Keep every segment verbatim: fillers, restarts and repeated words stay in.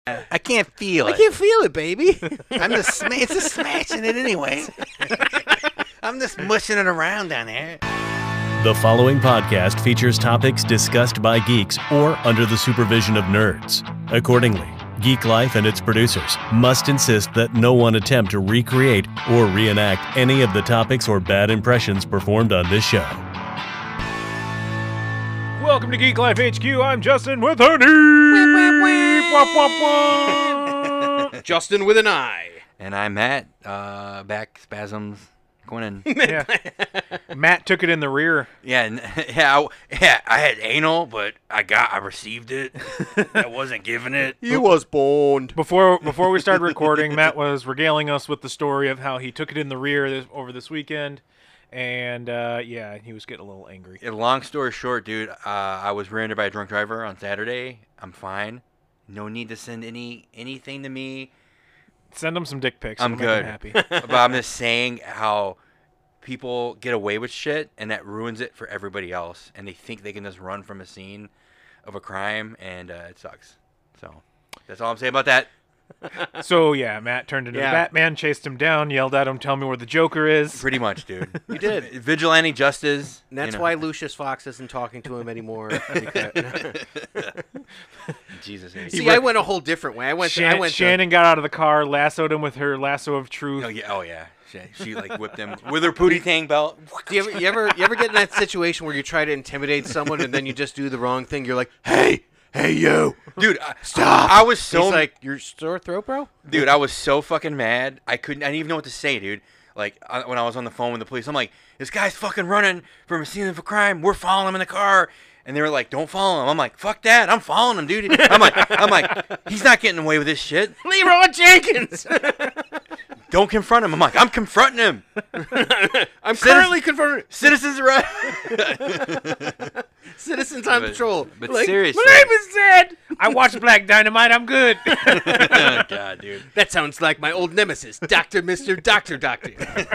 I can't feel it. I can't feel it, baby. I'm just sma- it's just smashing it anyway. I'm just mushing it around down there. The following podcast features topics discussed by geeks or under the supervision of nerds. Accordingly, Geek Life and its producers must insist that no one attempt to recreate or reenact any of the topics or bad impressions performed on this show. Welcome to Geek Life H Q. I'm Justin with Honey. Wah, wah, wah. Justin with an I. And I'm Matt. Uh, back spasms going in. Yeah. Matt took it in the rear. Yeah, n- yeah, I, yeah. I had anal, but I got, I received it. I wasn't giving it. You was born. Before before we started recording, Matt was regaling us with the story of how he took it in the rear this, over this weekend. And, uh, yeah, he was getting a little angry. Yeah, long story short, dude, uh, I was rear-ended by a drunk driver on Saturday. I'm fine. No need to send any anything to me. Send him some dick pics. I'm It'll good. make him happy. But I'm just saying how people get away with shit, and that ruins it for everybody else. And they think they can just run from a scene of a crime, and uh, it sucks. So that's all I'm saying about that. So, yeah, Matt turned into Yeah. the Batman, chased him down, yelled at him, tell me where the Joker is. Pretty much, dude. You did. Vigilante justice. And that's you know. why Lucius Fox isn't talking to him anymore. Because- Jesus. eh? See, I went a whole different way. I went. To, I Shan- went. Shannon got out of the car, lassoed him with her lasso of truth. Oh yeah. Oh yeah. She, she like whipped him with her pootie tang belt. To, do you ever, you ever, you ever get in that situation where you try to intimidate someone and then you just do the wrong thing? You're like, hey, hey, you, Dude, I, stop! I was so He's like, your sore throat, bro. Dude, I was so fucking mad. I couldn't. I didn't even know what to say, dude. Like I, when I was on the phone with the police, I'm like, "This guy's fucking running from a scene of a crime. We're following him in the car." And they were like, "Don't follow him." I'm like, "Fuck that! I'm following him, dude." I'm like, "I'm like, he's not getting away with this shit." Leroy Jenkins. Don't confront him. I'm like, I'm confronting him. I'm Citizen- currently confirming Citizens right. citizens on But- patrol. but Like, seriously. my name is Zed. I watched Black Dynamite, I'm good. God, dude. That sounds like my old nemesis, Doctor Mister Doctor Doctor.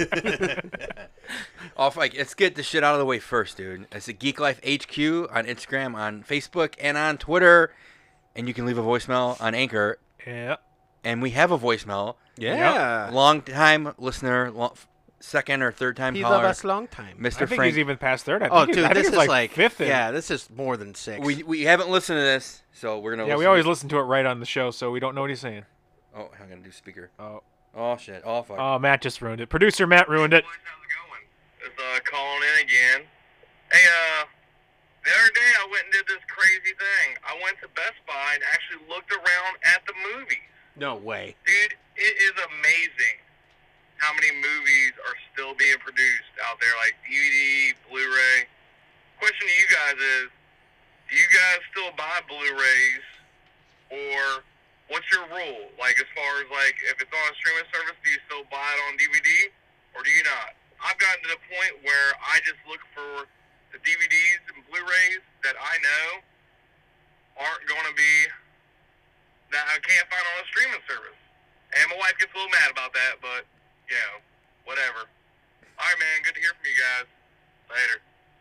Off, like, let's get this shit out of the way first, dude. It's a Geek Life H Q on Instagram, on Facebook, and on Twitter. And you can leave a voicemail on Anchor. Yeah. And we have a voicemail. Yeah. Long time listener, long, second or third time He caller, love us long time. Mister I think Frank. he's even past third. I Oh, think dude, I think this it's is like, like fifth. in- Yeah, this is more than six. we we haven't listened to this, so we're gonna. yeah, listen we always to, listen to it right on the show, so we don't know what he's saying. Oh, I'm gonna do speaker. Oh, Oh shit. Oh fuck. oh, Matt just ruined it. Producer Matt ruined it. Boys, how's it going? It's uh, calling in again. Hey, uh, the other day I went and did this crazy thing. I went to Best Buy and actually looked around at the movies. No way. Dude, it is amazing how many movies are still being produced out there, like D V D, Blu-ray. Question to you guys is, do you guys still buy Blu-rays, or what's your rule? Like, as far as, like, if it's on a streaming service, do you still buy it on D V D, or do you not? I've gotten to the point where I just look for the D V Ds and Blu-rays that I know aren't going to be, that I can't find on a streaming service. And my wife gets a little mad about that, but, you know, whatever. All right, man, good to hear from you guys. Later.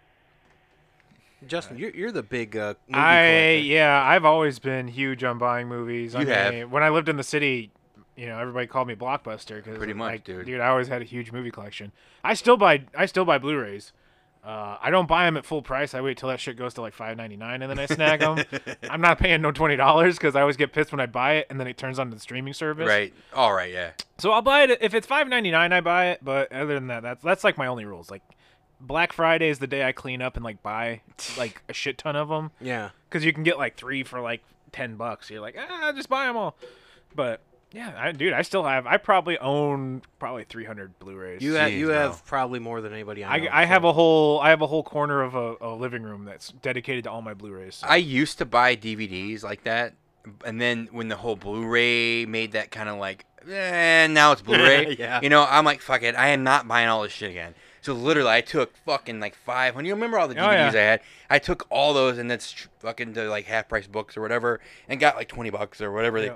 Justin, you're, you're the big uh, movie I collector. yeah, I've always been huge on buying movies. I You mean, have. when I lived in the city, you know, everybody called me Blockbuster because Pretty much, like, dude. Dude, I always had a huge movie collection. I still buy I still buy Blu-rays. Uh, I don't buy them at full price. I wait till that shit goes to like five ninety-nine and then I snag them. I'm not paying no twenty dollars because I always get pissed when I buy it and then it turns on to the streaming service. Right. All right. Yeah. So I'll buy it if it's five ninety-nine. I buy it, but other than that, that's that's like my only rules. Like Black Friday is the day I clean up and like buy like a shit ton of them Yeah. because you can get like three for like ten bucks. You're like, ah, just buy them all. But yeah, I, dude, I still have. I probably own probably three hundred Blu-rays. You have Jeez, you bro. have probably more than anybody I know. I, I have a whole I have a whole corner of a, a living room that's dedicated to all my Blu-rays. So. I used to buy D V Ds like that, and then when the whole Blu-ray made that kind of like, eh, now it's Blu-ray. Yeah. You know, I'm like, fuck it, I am not buying all this shit again. So literally, I took fucking like five. When you remember all the D V Ds Oh, yeah. I had, I took all those and then st- fucking to like half price books or whatever, and got like twenty bucks or whatever. Yep. They,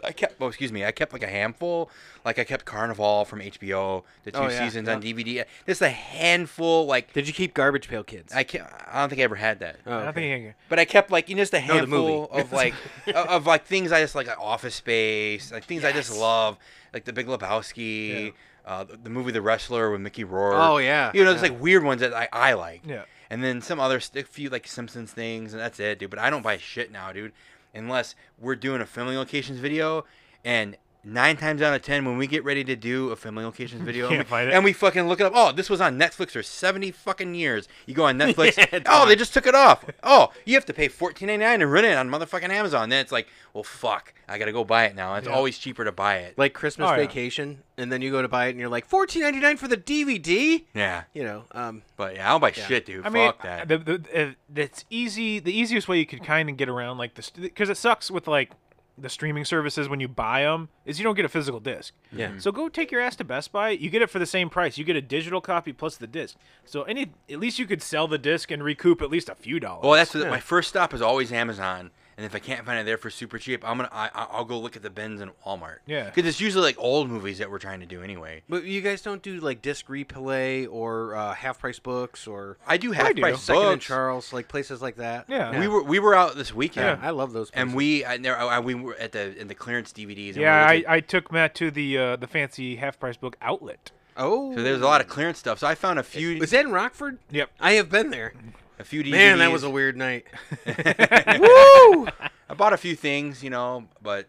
I kept, oh, excuse me, I kept like a handful. Like I kept Carnival from H B O, the two Oh, yeah, seasons yeah. on D V D. Just a handful. Like Did you keep Garbage Pail Kids? I can't, I don't think I ever had that. Oh, I okay. don't think you But I kept like you know just a No, the handful movie. of like of, of like things I just like, like Office Space, like things I just Yes. love, like The Big Lebowski, uh, the, the movie The Wrestler with Mickey Rourke. Oh, yeah, you know, there's yeah. like weird ones that I, I like. Yeah. And then some other st- few like Simpsons things, and that's it, dude. But I don't buy shit now, dude, unless we're doing a filming locations video and. Nine times out of ten, when we get ready to do a filming locations video, Can't and, we, find it. and we fucking look it up. Oh, this was on Netflix for seventy fucking years. You go on Netflix. Yeah, it's oh, fine. they just took it off. Oh, you have to pay fourteen ninety nine to rent it on motherfucking Amazon. Then it's like, well, fuck, I gotta go buy it now. It's Yeah. always cheaper to buy it. Like Christmas Oh, yeah. Vacation, and then you go to buy it, and you're like fourteen ninety nine for the D V D. Yeah, You know, um, but yeah, I don't buy Yeah. shit, dude. I mean, fuck that. the, the, uh, that's easy. The easiest way you could kind of get around like this, because it sucks with like the streaming services when you buy them, is you don't get a physical disc. Yeah. So go take your ass to Best Buy. You get it for the same price. You get a digital copy plus the disc. So any, at least you could sell the disc and recoup at least a few dollars. Well, that's what, Yeah. my first stop is always Amazon, and if I can't find it there for super cheap, I'm gonna I, I- I'll go look at the bins in Walmart. Yeah. because it's usually like old movies that we're trying to do anyway. but you guys don't do like disc replay or uh, half price books or I do half do. price Second and books. Charles, like places like that. Yeah. We were we were out this weekend. Yeah, I love those. Places. And we, I, there, I, we were at the in the clearance D V Ds. And yeah, we I, looked I took Matt to the uh, the fancy half price book outlet. oh, at- so there's a lot of clearance stuff. So I found a few, Was that in Rockford? Yep. I have been there. a few D V Ds. Man, that was a weird night. Woo! I bought a few things, you know, but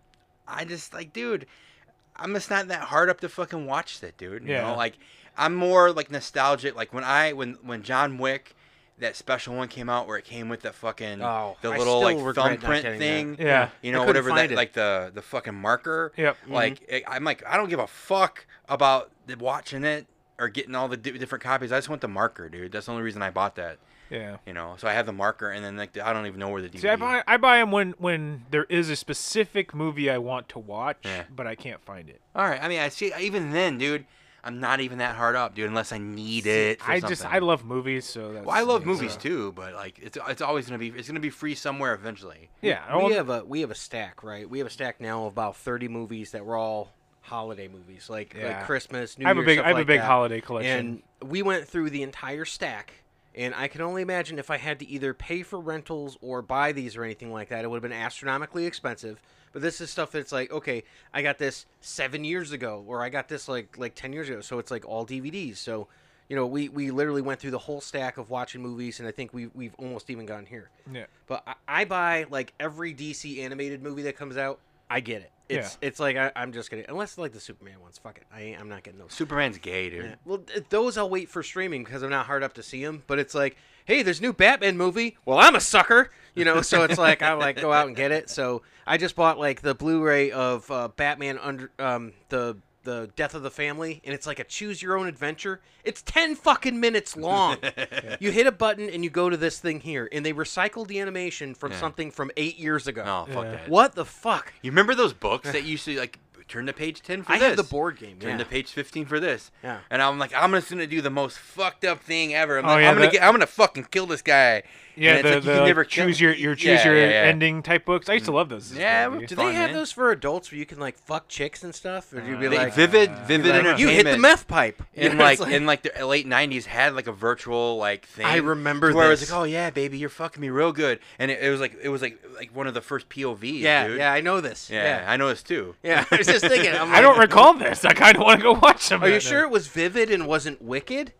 I just like, dude, I'm just not that hard up to fucking watch that, dude. You Yeah. know, like I'm more like nostalgic. Like when I when when John Wick, that special one came out where it came with the fucking Oh, the I little still like regret not thumbprint getting thing. that. Yeah. You I know, couldn't whatever find that it. like the the fucking marker. Yep. Like it, I'm like I don't give a fuck about the, watching it or getting all the di- different copies. I just want the marker, dude. That's the only reason I bought that. Yeah. You know, so I have the marker, and then like the, I don't even know where the D V D. See, I buy I buy them when when there is a specific movie I want to watch, Yeah. but I can't find it. All right. I mean, I see. Even then, dude, I'm not even that hard up, dude, unless I need it. For I something. just I love movies, so that's. Well, I love it's, movies uh, too, but like it's it's always gonna be it's gonna be free somewhere eventually. Yeah, I we want- have a we have a stack, right? We have a stack now of about thirty movies that were all holiday movies, like Yeah. like Christmas, New I have a Year's, big stuff I have like a big that. holiday collection. And we went through the entire stack, and I can only imagine if I had to either pay for rentals or buy these or anything like that, it would have been astronomically expensive. But this is stuff that's like, okay, I got this seven years ago, or I got this like like ten years ago, so it's like all D V Ds. So, you know, we, we literally went through the whole stack of watching movies, and I think we we've almost even gotten here. yeah. But I, I buy like every D C animated movie that comes out. I get it. It's it's like I, I'm just gonna unless like the Superman ones. Fuck it. I ain't, I'm not getting those. Superman's gay, dude. Yeah. Well, th- those I'll wait for streaming because I'm not hard up to see them. But it's like, hey, there's a new Batman movie. Well, I'm a sucker, you know. So it's like I like go out and get it. So I just bought like the Blu-ray of uh, Batman under um the the Death of the Family, and it's like a choose your own adventure. It's ten fucking minutes long. You hit a button and you go to this thing here, and they recycled the animation from Yeah. something from eight years ago. Oh, fuck Yeah. that. What the fuck? You remember those books that used to like turn to page ten for I this? have the board game. Turn Yeah. to page fifteen for this. Yeah. And I'm like, I'm just gonna do the most fucked up thing ever. I'm, Oh, like, yeah, I'm gonna that- get, I'm gonna fucking kill this guy. Yeah, And it's the, like, you the can like, never kill- choose your your choose Yeah, your yeah, yeah. ending type books. I used to love those. as a Yeah, baby. Do Fun, they have man. those for adults where you can like fuck chicks and stuff? Or do you be Uh, They- like, vivid, uh, vivid like, entertainment. you hit the meth pipe? in You know, like, it's in like the late nineties had like a virtual like thing. I remember to where this. it was like, oh yeah, baby, you're fucking me real good, and it, it was like it was like like one of the first P O Vs. yeah, dude. yeah, I know this. yeah, Yeah, I know this too. yeah. I was just thinking. I'm I like, don't recall this. I kind of want to go watch them. Are you right sure it was vivid and wasn't wicked?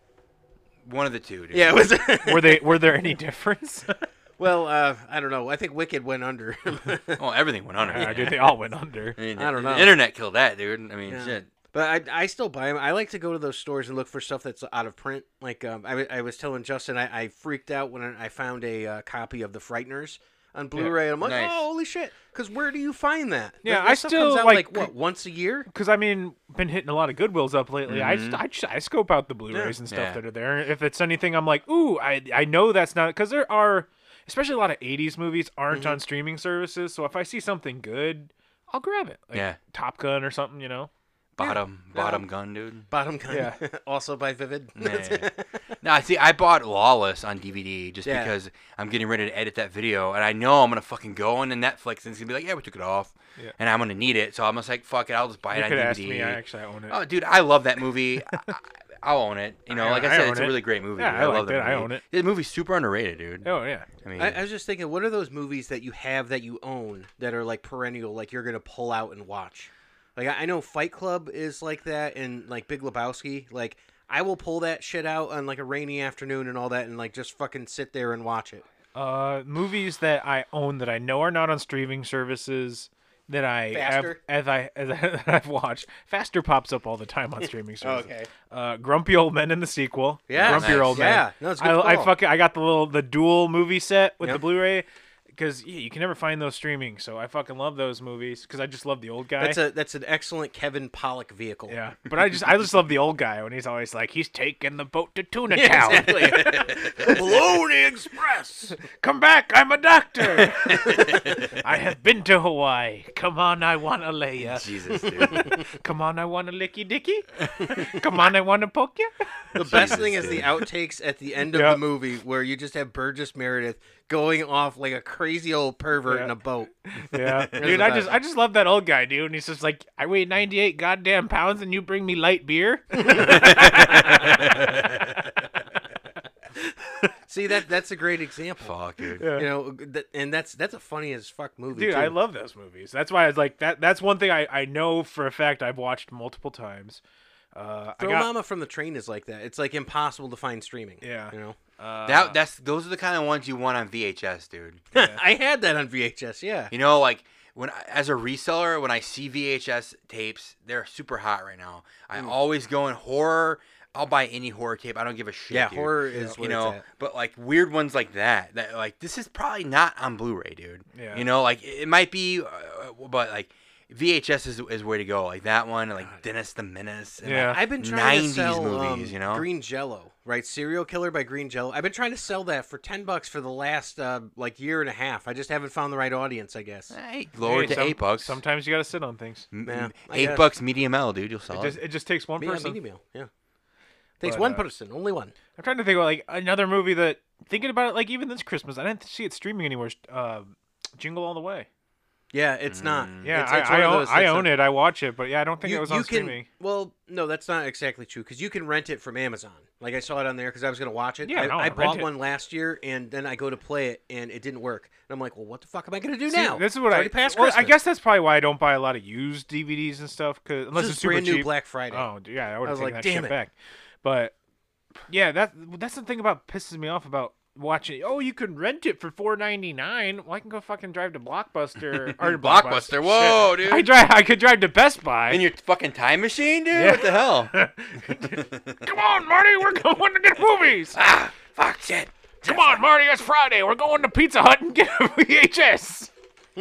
One of the two. Dude. Yeah, it was. now. Were they? Were there any difference? Well, uh, I don't know. I think Wicked went under. Oh, everything went under. Uh, dude, they all went under. I, mean, I don't the know. Internet killed that, dude. I mean, Yeah. shit. But I, I still buy them. I like to go to those stores and look for stuff that's out of print. Like um, I, I was telling Justin, I, I freaked out when I found a uh, copy of The Frighteners on Blu-ray. I'm like, Nice. oh, holy shit! Because where do you find that? Yeah, That- I that stuff still, comes out, like, like what once a year. Because I mean, been hitting a lot of Goodwills up lately. I, just, I just I scope out the Blu-rays and stuff Yeah. that are there. If it's anything, I'm like, ooh, I I know that's not because there are, especially a lot of eighties movies aren't on streaming services. So if I see something good, I'll grab it. Like Yeah. Top Gun or something, you know. Bottom no. bottom gun, dude. Bottom gun. Yeah. Also by Vivid. Nah. No, I see. I bought Lawless on D V D just Yeah. because I'm getting ready to edit that video, and I know I'm gonna fucking go into Netflix and it's gonna be like, yeah, we took it off, Yeah. and I'm gonna need it. So I'm just like, fuck it, I'll just buy You it on could D V ask D. me. I actually own it. Oh, dude, I love that movie. I, I'll own it. You know, I- like I I said, own it's a it. really great movie. Yeah, dude. I love liked that it. I movie. own it. The movie's super underrated, dude. Oh yeah. I mean, I, I was just thinking, what are those movies that you have that you own that are like perennial, like you're gonna pull out and watch? Like I I know Fight Club is like that, and like Big Lebowski. Like I will pull that shit out on like a rainy afternoon and all that, and like just fucking sit there and watch it. Uh, movies that I own that I know are not on streaming services that I Faster? have as I as I, that I've watched. Faster pops up all the time on streaming services. Okay. Uh, Grumpy Old Men in the sequel. Yeah, Grumpy nice. Old Men. Yeah, no, it's a I, good I call. fucking I got the little the dual movie set with Yep. the Blu-ray because yeah, you can never find those streaming. So I fucking love those movies because I just love the old guy. That's a that's an excellent Kevin Pollock vehicle. yeah, but I just I just love the old guy when he's always like he's taking the boat to Tuna Yeah, Town. exactly. Bologna Express. Come back, I'm a doctor. I have been to Hawaii. Come on, I wanna lay ya. Jesus, dude. Come on, I wanna licky dicky. Come on, I wanna poke ya. The best Jesus, thing is the dude. outtakes at the end of Yep. the movie where you just have Burgess Meredith going off like a crazy old pervert Yeah. in a boat. Yeah, the dude, I best. just I just love that old guy, dude. And he's just like, I weigh ninety-eight goddamn pounds, and you bring me light beer. See that that's a great example. Fuck, dude. Yeah. You know, th- and that's that's a funny as fuck movie. Dude, too. I love those movies. That's why I was like that. That's one thing I, I know for a fact I've watched multiple times. Uh, I Throw got, Mama from the Train is like that. It's like impossible to find streaming. Yeah. you know. uh, That that's those are the kind of ones you want on V H S, dude. I had that on V H S. Yeah. You know, like when I- as a reseller, when I see V H S tapes, they're super hot right now. I Mm. always go in horror. I'll buy any horror tape. I don't give a shit. Yeah, dude. horror is You where know, it's at. but like weird ones like that, that like this is probably not on Blu-ray, dude. Yeah. You know, like it, it might be, uh, but like V H S is is way to go. Like that one, like Dennis the Menace. And, Yeah. like, I've been trying nineties to sell movies, um, you know? Green Jello, right? Serial Killer by Green Jello. I've been trying to sell that for ten bucks for the last uh, like year and a half. I just haven't found the right audience, I guess. Hey, lower hey, to some- eight bucks. Sometimes you gotta sit on things. M- Yeah, m- I eight guess. bucks medium L, dude. You'll sell It just it. it just takes one Yeah, person. media meal. Yeah. Takes But, one uh, person, only one. I'm trying to think about like another movie that thinking about it like even this Christmas I didn't see it streaming anywhere. Uh, Jingle All the Way. Yeah, it's not. Mm. Yeah, It's- I, it's one I of own those I that's own not- it. I watch it, but yeah, I don't think You, it was you on can. streaming. Well, no, that's not exactly true because you can rent it from Amazon. Like I saw it on there because I was going to watch it. Yeah, I, no, I rent bought it. one last year and then I go to play it and it didn't work. And I'm like, well, what the fuck am I going to do See, now? this is what It's I. already past well, I Christmas. guess that's probably why I don't buy a lot of used D V Ds and stuff. Cause unless This it's is super brand new cheap. Black Friday. Oh yeah, I would I have was taken like, that damn shit it. back. But yeah, that that's the thing about pisses me off about watching. Oh, you can rent it for four ninety nine. Well, I can go fucking drive to Blockbuster or Blockbuster. Whoa, Shit. dude. I drive. I could drive to Best Buy. In your fucking time machine, dude? Yeah. What the hell? Come on, Marty, we're going to get movies. ah, fuck shit. Come on, Marty, it's Friday. We're going to Pizza Hut and get a V H S.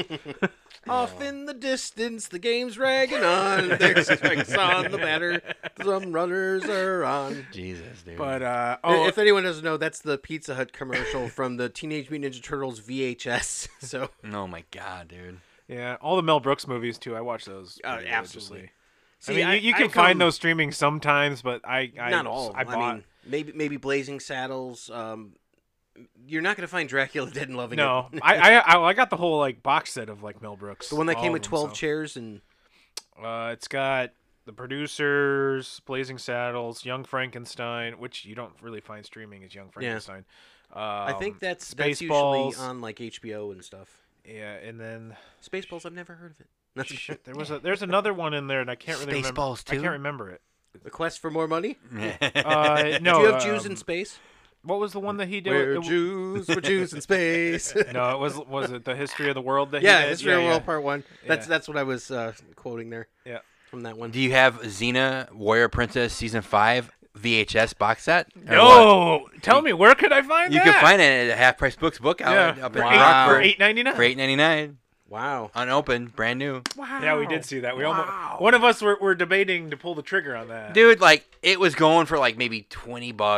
Off in the distance, the game's dragging on. There's strikes on the batter. Some runners are on. Jesus, dude. But uh, oh, If anyone doesn't know, that's the Pizza Hut commercial from the Teenage Mutant Ninja Turtles V H S. So oh my god, dude. yeah, all the Mel Brooks movies too. I watch those. Oh, pretty absolutely. religiously. See, I mean, I- you, you I can come- find those streaming sometimes, but I, I not all. I I, bought. mean, maybe maybe Blazing Saddles. Um, you're not gonna find Dracula Dead and Loving no, It. I, I I I got the whole like box set of like Mel Brooks. The one that all came of with them, twelve so. chairs and Uh, it's got the producers, Blazing Saddles, Young Frankenstein, which you don't really find streaming as Young Frankenstein. I think Um, that's that's usually Spaceballs. on like H B O and stuff. Yeah, and then Spaceballs, I've never heard of it. shit, there was a there's another one in there, and I can't really remember. Spaceballs I too? can't remember it. The Quest for More Money? Uh, no, Do you have Jews um, in space? What was the one that he did? We're It- Jews, we're Jews in space. No, it was was it the history of the world that yeah, he did? History of the yeah, World Part One. That's Yeah. that's what I was uh, quoting there Yeah. from that one. Do you have Xena Warrior Princess Season five V H S box set? Or what? No, tell me where could I find You that? can find it at Half Price Books book yeah, outlet up for in eight, Wow. for Rockford eight ninety nine. for eight ninety nine, Wow. unopened, brand new. Wow. Yeah, we did see that. We Wow. almost one of us were, were debating to pull the trigger on that. Dude, like it was going for like maybe twenty bucks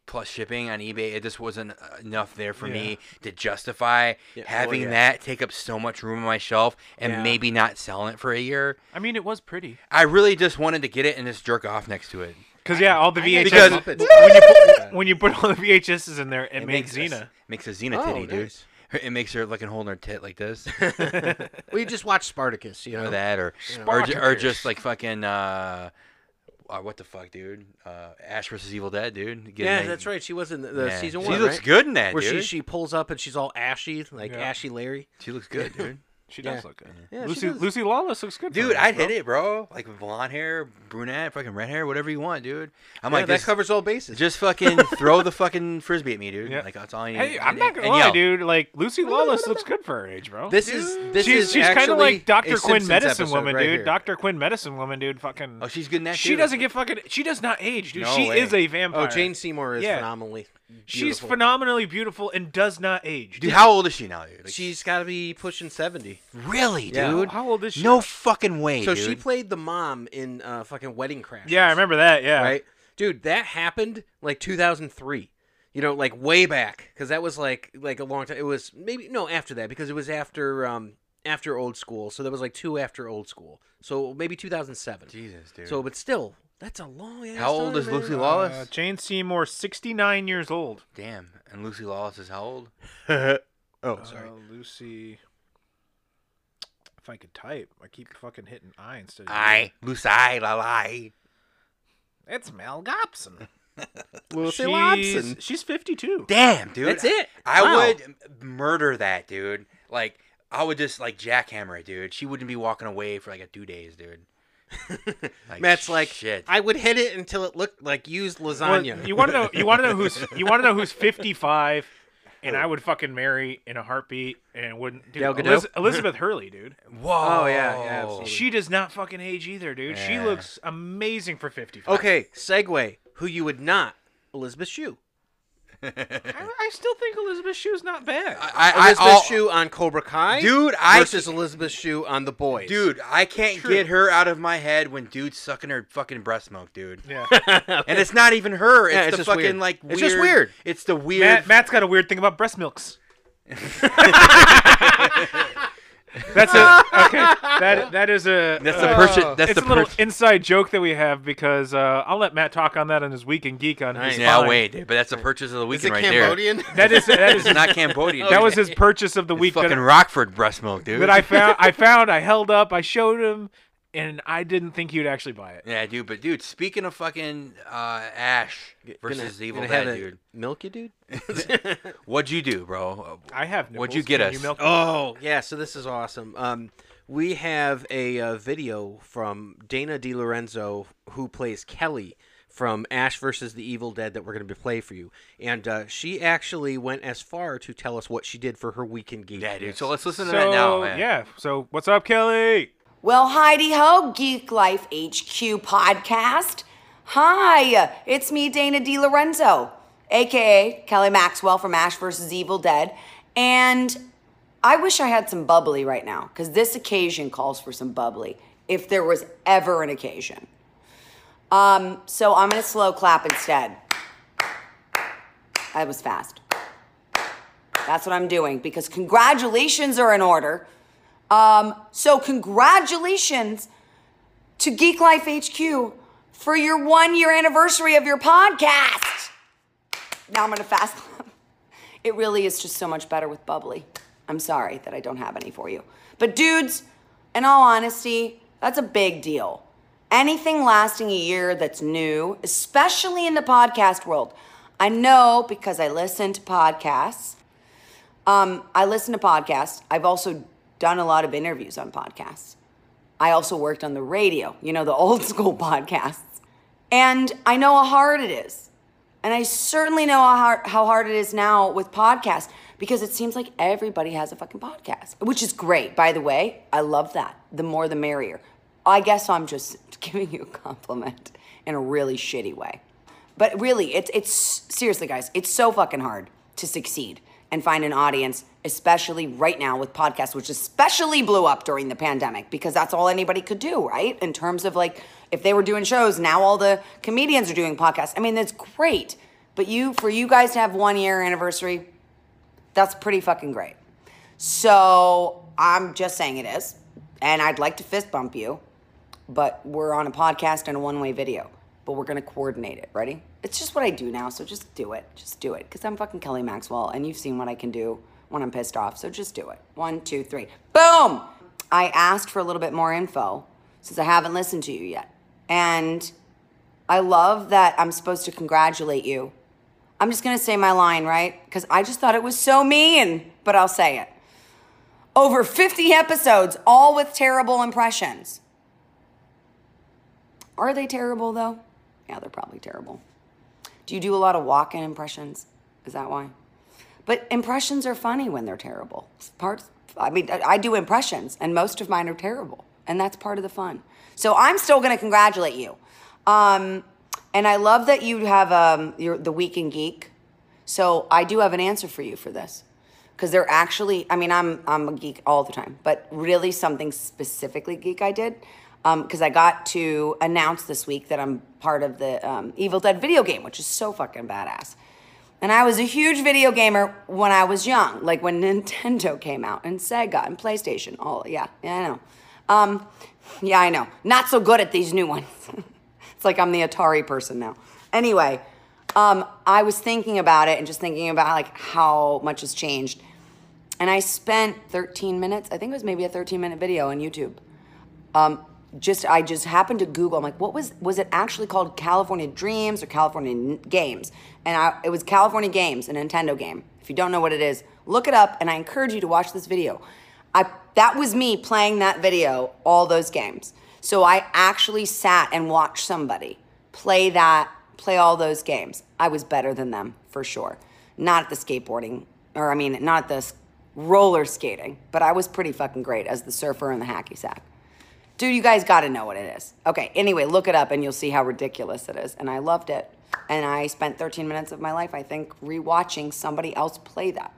plus shipping on eBay, it just wasn't uh, enough there for Yeah. me to justify Yeah, oh, having yeah. that take up so much room on my shelf and Yeah. maybe not selling it for a year. I mean, it was pretty. I really just wanted to get it and just jerk off next to it. Cause yeah, all the I V H S had Because- Muppets. when you put when you put all the V H Ses in there, it, It makes makes Xena. A, makes a Xena Oh, titty, dude. nice. It makes her looking holding her tit like this, We just watched Spartacus, you know. or that, or or, ju- or Spartacus. just like fucking uh, uh, what the fuck, dude? Uh, Ash versus Evil Dead, dude. Getting Yeah, that- that's right. She was in the, the yeah. season She one, looks right? good in that, Where dude. she she pulls up and she's all ashy, like Yeah. Ashy Larry. She looks good, dude. She Yeah. does look good. Yeah, she Lucy does. Lucy Lawless looks good. for Dude, her, I'd bro. hit it, bro. Like blonde hair, brunette, fucking red hair, whatever you want, dude. I'm Yeah, like, that just, covers all bases. just fucking throw the fucking frisbee at me, dude. Yeah. Like that's all I need. Hey, I'm And- not gonna and lie, yell. dude. Like Lucy Lawless looks good for her age, bro. This is this she's is she's kind of actually like Doctor a Quinn Simpsons Medicine episode Woman, right dude. here. Doctor Quinn Medicine Woman, dude. Fucking. Oh, she's good in that she too. doesn't get fucking. She does not age, dude. No she way. is a vampire. Oh, Jane Seymour is Yeah. phenomenally. She's beautiful. phenomenally beautiful and does not age. Dude, how old is she now, dude? Like, She's got to be pushing seventy. really, Yeah. dude. How old is she? No fucking way, So dude. she played the mom in uh, fucking Wedding Crashers. Yeah, I remember that. Yeah. Right, dude, that happened like two thousand three. You know, like way back, because that was like like a long time. It was maybe no after that, because it was after um after Old School. So there was like two after Old School. So maybe two thousand seven. Jesus, dude. So, but still, that's a long. Ass How old time, is man. Lucy Lawless? Uh, Jane Seymour, sixty-nine years old. Damn. And Lucy Lawless is how old? oh, Uh, sorry. Lucy. If I could type, I keep fucking hitting I instead of I. Lucy, la la. It's Mel Gibson. Lucy she's, Lobson. she's fifty-two. Damn, dude. That's it. I Wow. would m- murder that, dude. Like, I would just, like, jackhammer it, dude. She wouldn't be walking away for, like, a two days, dude. Like, Matt's like, shit. I would hit it until it looked like used Well, lasagna. you want to know? You want to know who's? You want to know who's fifty-five? And I would fucking marry in a heartbeat, and wouldn't. Dude, Gal Gadot? Eliz- Elizabeth Hurley, dude. Whoa. Oh, yeah, yeah, absolutely. She does not fucking age either, dude. She Yeah. looks amazing for fifty-five. Okay, segue. Who you would not? Elizabeth Shue. I, I still think Elizabeth Shue's not bad. I, I, Elizabeth I'll- Shue on Cobra Kai, Dude, I. versus Elizabeth Shue on The Boys. Dude, I can't True. get her out of my head when dude's sucking her fucking breast milk, dude. yeah. And it's not even her. It's Yeah, it's the just fucking, weird. like, It's weird. just weird. It's the weird. Matt, Matt's got a weird thing about breast milks. That's a okay. That that is a That's the uh, purchase. That's it's the a little purchase. inside joke that we have because uh, I'll let Matt talk on that on his Week in Geek on his Nice. Yeah, I'll Vine. wait, dude. But that's the purchase of the Is it weekend right Cambodian? That is that is there. It's not Cambodian. that dude. was his purchase of the It's week that, fucking Rockford breast milk, dude. that I found. I found. I held up. I showed him, and I didn't think he would actually buy it. Yeah, dude. But dude, speaking of fucking uh, Ash versus Gonna- Evil gonna have Dead, it dude, Milk you, dude? what'd you do, bro? I have. Nipples. What'd you get Can us? You milk Oh, yeah, so this is awesome. Um, we have a uh, video from Dana DiLorenzo, who plays Kelly from Ash versus the Evil Dead, that we're going to play for you. And uh, she actually went as far to tell us what she did for her weekend geek. Yeah, dude. So let's listen to So that now, man. yeah. So what's up, Kelly? Well, Heidi Ho, Geek Life H Q podcast. Hi, it's me, Dana DiLorenzo, aka Kelly Maxwell from Ash versus Evil Dead. And I wish I had some bubbly right now, because this occasion calls for some bubbly, if there was ever an occasion. Um, so I'm gonna slow clap instead. That was fast. That's what I'm doing, because congratulations are in order. Um, so congratulations to Geek Life H Q for your one year anniversary of your podcast. Now I'm gonna fast clap. It really is just so much better with bubbly. I'm sorry that I don't have any for you. But dudes, in all honesty, that's a big deal. Anything lasting a year that's new, especially in the podcast world. I know because I listen to podcasts. Um, I listen to podcasts. I've also done a lot of interviews on podcasts. I also worked on the radio, you know, the old school podcasts. And I know how hard it is. And I certainly know how hard, how hard it is now with podcasts, because it seems like everybody has a fucking podcast, which is great. By the way, I love that. The more the merrier. I guess I'm just giving you a compliment in a really shitty way. But really, it's it's seriously, guys, it's so fucking hard to succeed and find an audience, especially right now with podcasts, which especially blew up during the pandemic, because that's all anybody could do, right? In terms of like, if they were doing shows, now all the comedians are doing podcasts. I mean, that's great. But you, for you guys to have one year anniversary, that's pretty fucking great. So I'm just saying it is. And I'd like to fist bump you, but we're on a podcast and a one-way video. But we're going to coordinate it. Ready? It's just what I do now, so just do it. Just do it. Because I'm fucking Kelly Maxwell, and you've seen what I can do when I'm pissed off. So just do it. One, two, three. Boom! I asked for a little bit more info since I haven't listened to you yet. And I love that I'm supposed to congratulate you. I'm just going to say my line, right? Because I just thought it was so mean, but I'll say it. Over fifty episodes, all with terrible impressions. Are they terrible, though? Yeah, they're probably terrible. Do you do a lot of walk-in impressions? Is that why? But impressions are funny when they're terrible. Parts, I mean, I do impressions, and most of mine are terrible, and that's part of the fun. So I'm still going to congratulate you. Um, and I love that you have um, your, the Week in Geek. So I do have an answer for you for this. Because they're actually, I mean, I'm I'm a geek all the time, but really something specifically geek I did. Because um, I got to announce this week that I'm part of the um, Evil Dead video game, which is so fucking badass. And I was a huge video gamer when I was young, like when Nintendo came out, and Sega, and PlayStation. All yeah, yeah, I know. Um, yeah, I know. Not so good at these new ones. It's like I'm the Atari person now. Anyway, um, I was thinking about it and just thinking about like how much has changed. And I spent thirteen minutes, I think it was maybe a thirteen minute video on YouTube. Um, just I just happened to Google. I'm like, what was was it actually called? California Dreams or California N- Games? And I, it was California Games, a Nintendo game. If you don't know what it is, look it up. And I encourage you to watch this video. I that was me playing that video, all those games. So I actually sat and watched somebody play that, play all those games. I was better than them for sure. Not at the skateboarding, or I mean, not at the roller skating, but I was pretty fucking great as the surfer and the hacky sack. Dude, you guys got to know what it is. Okay, anyway, look it up and you'll see how ridiculous it is. And I loved it. And I spent thirteen minutes of my life, I think, rewatching somebody else play that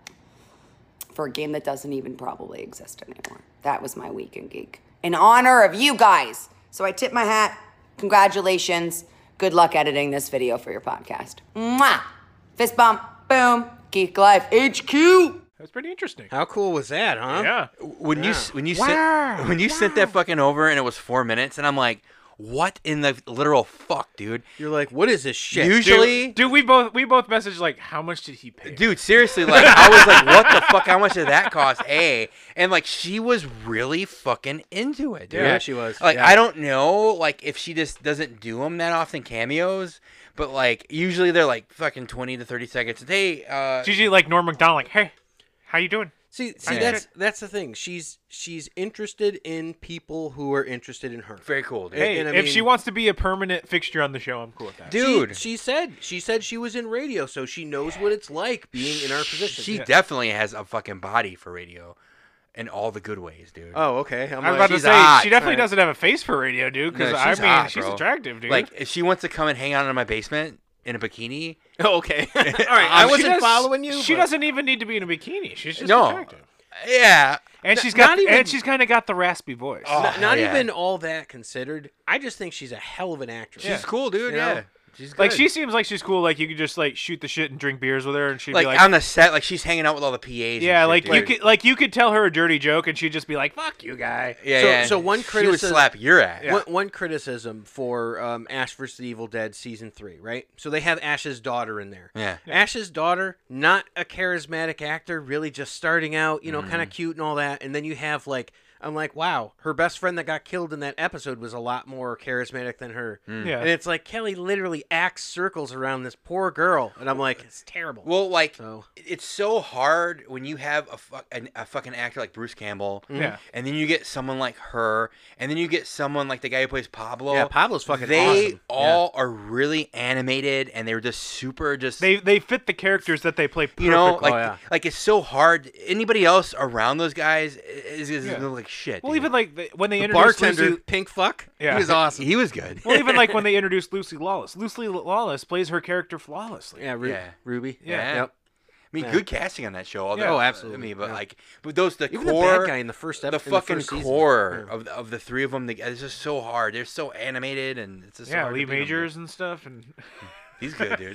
for a game that doesn't even probably exist anymore. That was my Week in Geek. In honor of you guys. So I tip my hat. Congratulations. Good luck editing this video for your podcast. Mwah! Fist bump. Boom. Geek Life H Q. That's pretty interesting. How cool was that, huh? Yeah. When you s- when you Wow. sent when you sent that fucking over and it was four minutes and I'm like, what in the literal fuck, dude? You're like, what is this shit? Usually, Dude, dude, we both we both messaged like, how much did he pay? dude, seriously, like I was like, what the fuck? How much did that cost? A and like she was really fucking into it, dude. Yeah, she was. Like Yeah. I don't know, like if she just doesn't do them that often cameos, but like usually they're like fucking twenty to thirty seconds. Hey, uh, It's usually like Norm Macdonald, like, hey, how you doing? See, see, Yeah. that's that's the thing. She's she's interested in people who are interested in her. very cool, dude. Hey, and I if mean- she wants to be a permanent fixture on the show, I'm cool with that. Dude. she, she said she said she was in radio, so she knows what it's like being in our position. She Yeah. definitely has a fucking body for radio, in all the good ways, dude. Oh, okay. I'm I was like, about to she's say, hot. she definitely Alright. doesn't have a face for radio, dude, because No, I she's mean, hot, she's bro. attractive, dude. Like if she wants to come and hang out in my basement in a bikini, oh, okay. All right. I Um, she wasn't does- following you. She but- doesn't even need to be in a bikini. She's just No. attractive. yeah, And N- she's got not even- and she's kind of got the raspy voice. Oh, Not, not yeah. even all that considered. I just think she's a hell of an actress. she's cool, dude. You know? Yeah, she's good. Like she seems like she's cool. Like you could just like shoot the shit and drink beers with her, and she'd like, be like, on the set, like she's hanging out with all the P As. yeah, and like shit, you dude. could like you could tell her a dirty joke, and she'd just be like, "Fuck you, guy." Yeah, So- yeah. so one she would criticism- slap your ass. Yeah. One, one criticism for um, Ash versus the Evil Dead season three, right? So they have Ash's daughter in there. Yeah. Ash's daughter, not a charismatic actor, really just starting out, you know, Mm-hmm. kind of cute and all that. And then you have like, I'm like, wow, her best friend that got killed in that episode was a lot more charismatic than her. Mm. Yeah. And it's like Kelly literally acts circles around this poor girl, and I'm like, it's terrible. Well, like So- it's so hard when you have a, fuck, an, a fucking actor like Bruce Campbell, Yeah. and then you get someone like her, and then you get someone like the guy who plays Pablo. Yeah, Pablo's fucking They awesome. all are really animated, and they're just super, just They they fit the characters that they play perfectly. you know, like Oh, yeah. like it's so hard. Anybody else around those guys is, is Yeah. gonna look like shit. well, dude. even like the, when they the introduced bartender, Lucy, Pink Fuck, Yeah. he was awesome. he was good. well, even like when they introduced Lucy Lawless. Lucy Lawless plays her character flawlessly. yeah, Ru- Yeah. Ruby. Yeah. Yep. I mean, Yeah. good casting on that show. Although, Yeah. Oh, absolutely. I mean, but Yeah. like, but those the Even core, the bad guy in the first the episode, fucking first season. core Yeah. of the, of the three of them. They, it's just so hard. They're so animated, and it's just so Yeah, hard to Lee beat 'em, dude. Majors and stuff, and He's good, dude.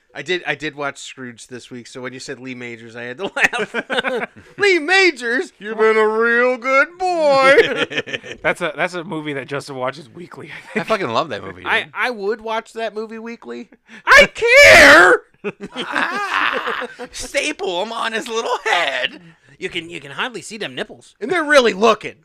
I did. I did watch Scrooge this week. So when you said Lee Majors, I had to laugh. Lee Majors, you've been a real good boy. That's a that's a movie that Justin watches weekly. I I think. fucking love that movie. Dude. I I would watch that movie weekly. I care. ah, staple him on his little head. You can you can hardly see them nipples, and they're really looking.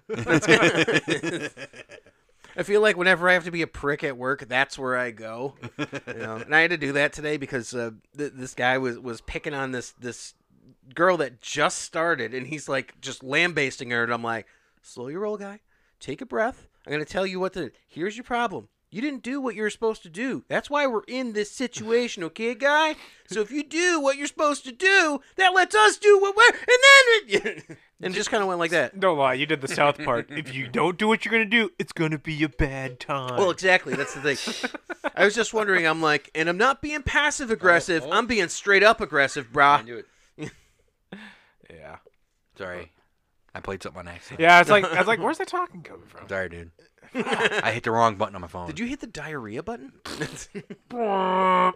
I feel like whenever I have to be a prick at work, that's where I go. You know? And I had to do that today because uh, th- this guy was, was picking on this this girl that just started, and he's like just lambasting her, and I'm like, slow your roll, guy. Take a breath. I'm gonna tell you what to. Here's your problem. You didn't do what you're supposed to do. That's why we're in this situation, okay, guy? So if you do what you're supposed to do, that lets us do what we're... And then... and just kind of went like that. Don't lie, you did the South part. If you don't do what you're gonna do, it's gonna be a bad time. Well, exactly. That's the thing. I was just wondering, I'm like, and I'm not being passive-aggressive. Oh, oh. I'm being straight-up aggressive, brah. Do it. yeah, Sorry, I played something on accident. yeah. It's like I was like, where's the talking coming from? Sorry, dude. I hit the wrong button on my phone. Did you hit the diarrhea button? All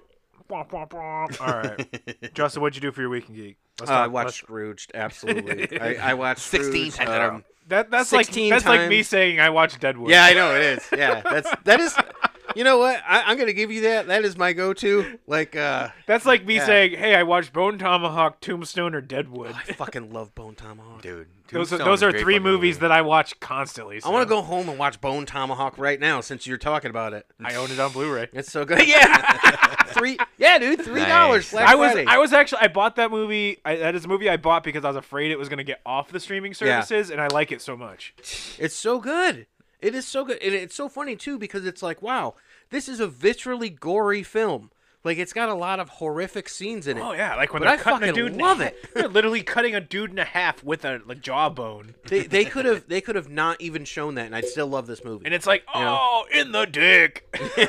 right, Justin, what'd you do for your weekend geek? Let's Uh, I talk- watched let's- Scrooged, absolutely. I, I watched sixteen Scrooge, times in a row. um, That that's like sixteen that's like me times. saying I watched Deadwood. Yeah, I know it is. Yeah, that's that is. You know what? I, I'm gonna give you that. That is my go-to. Like, uh, That's like me Yeah. saying, "Hey, I watched Bone Tomahawk, Tombstone, or Deadwood." I fucking love Bone Tomahawk. dude? Those are, Tombstone those is a are great three fucking movies movie. that I watch constantly. I want so to go home and watch Bone Tomahawk right now since you're talking about it. I own it on Blu-ray. It's so good. Yeah, three. Yeah, dude, three dollars. Nice. Black I was Friday. I was actually I bought that movie. I, that is a movie I bought because I was afraid it was gonna get off the streaming Yeah. services, and I like it so much. It's so good. It is so good, and it's so funny too because it's like, wow, this is a viscerally gory film. Like, it's got a lot of horrific scenes in it. Oh yeah, like when But they're I cutting a fucking dude. in love half. it. They're literally cutting a dude in a half with a like, jawbone, They they could have they could have not even shown that, and I'd still love this movie. and it's like, You know? oh, in the dick.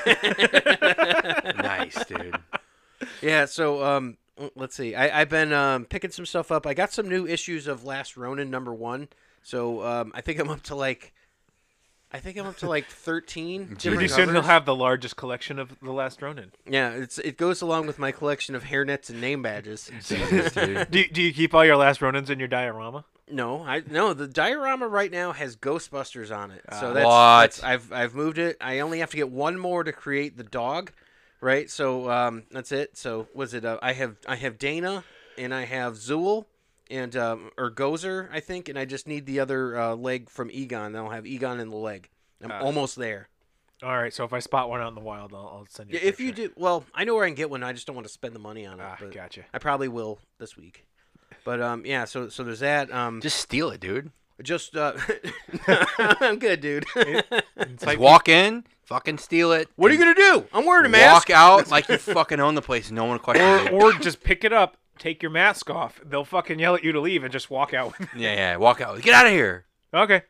Nice, dude. Yeah, so um, let's see. I, I've been um, picking some stuff up. I got some new issues of Last Ronin number one. So um, I think I'm up to like, I think I'm up to like thirteen. Pretty different soon he'll covers. have the largest collection of The Last Ronin. Yeah, it's it goes along with my collection of hairnets and name badges. Jesus, dude. Do do you keep all your Last Ronins in your diorama? No, I no. The diorama right now has Ghostbusters on it. So Uh, that's, what? that's I've I've moved it. I only have to get one more to create the dog, right? So um, that's it. So was it? Uh, I have I have Dana and I have Zool and um, or Gozer, I think, and I just need the other uh, leg from Egon. Then I'll have Egon in the leg. I'm Uh, almost there. All right, so if I spot one out in the wild, I'll, I'll send you. Yeah, a if you picture. do, well, I know where I can get one. I just don't want to spend the money on it. Ah, but gotcha. I probably will this week. But um, yeah. So so there's that. Um, Just steal it, dude. Just, uh, I'm good, dude. It's Just like walk in, fucking steal it. What are you and gonna do? I'm wearing a mask. Walk out like you fucking own the place. No one questions or, you. or just pick it up, take your mask off. They'll fucking yell at you to leave and just walk out. with it. Yeah, yeah. Walk out. Get out of here. Okay.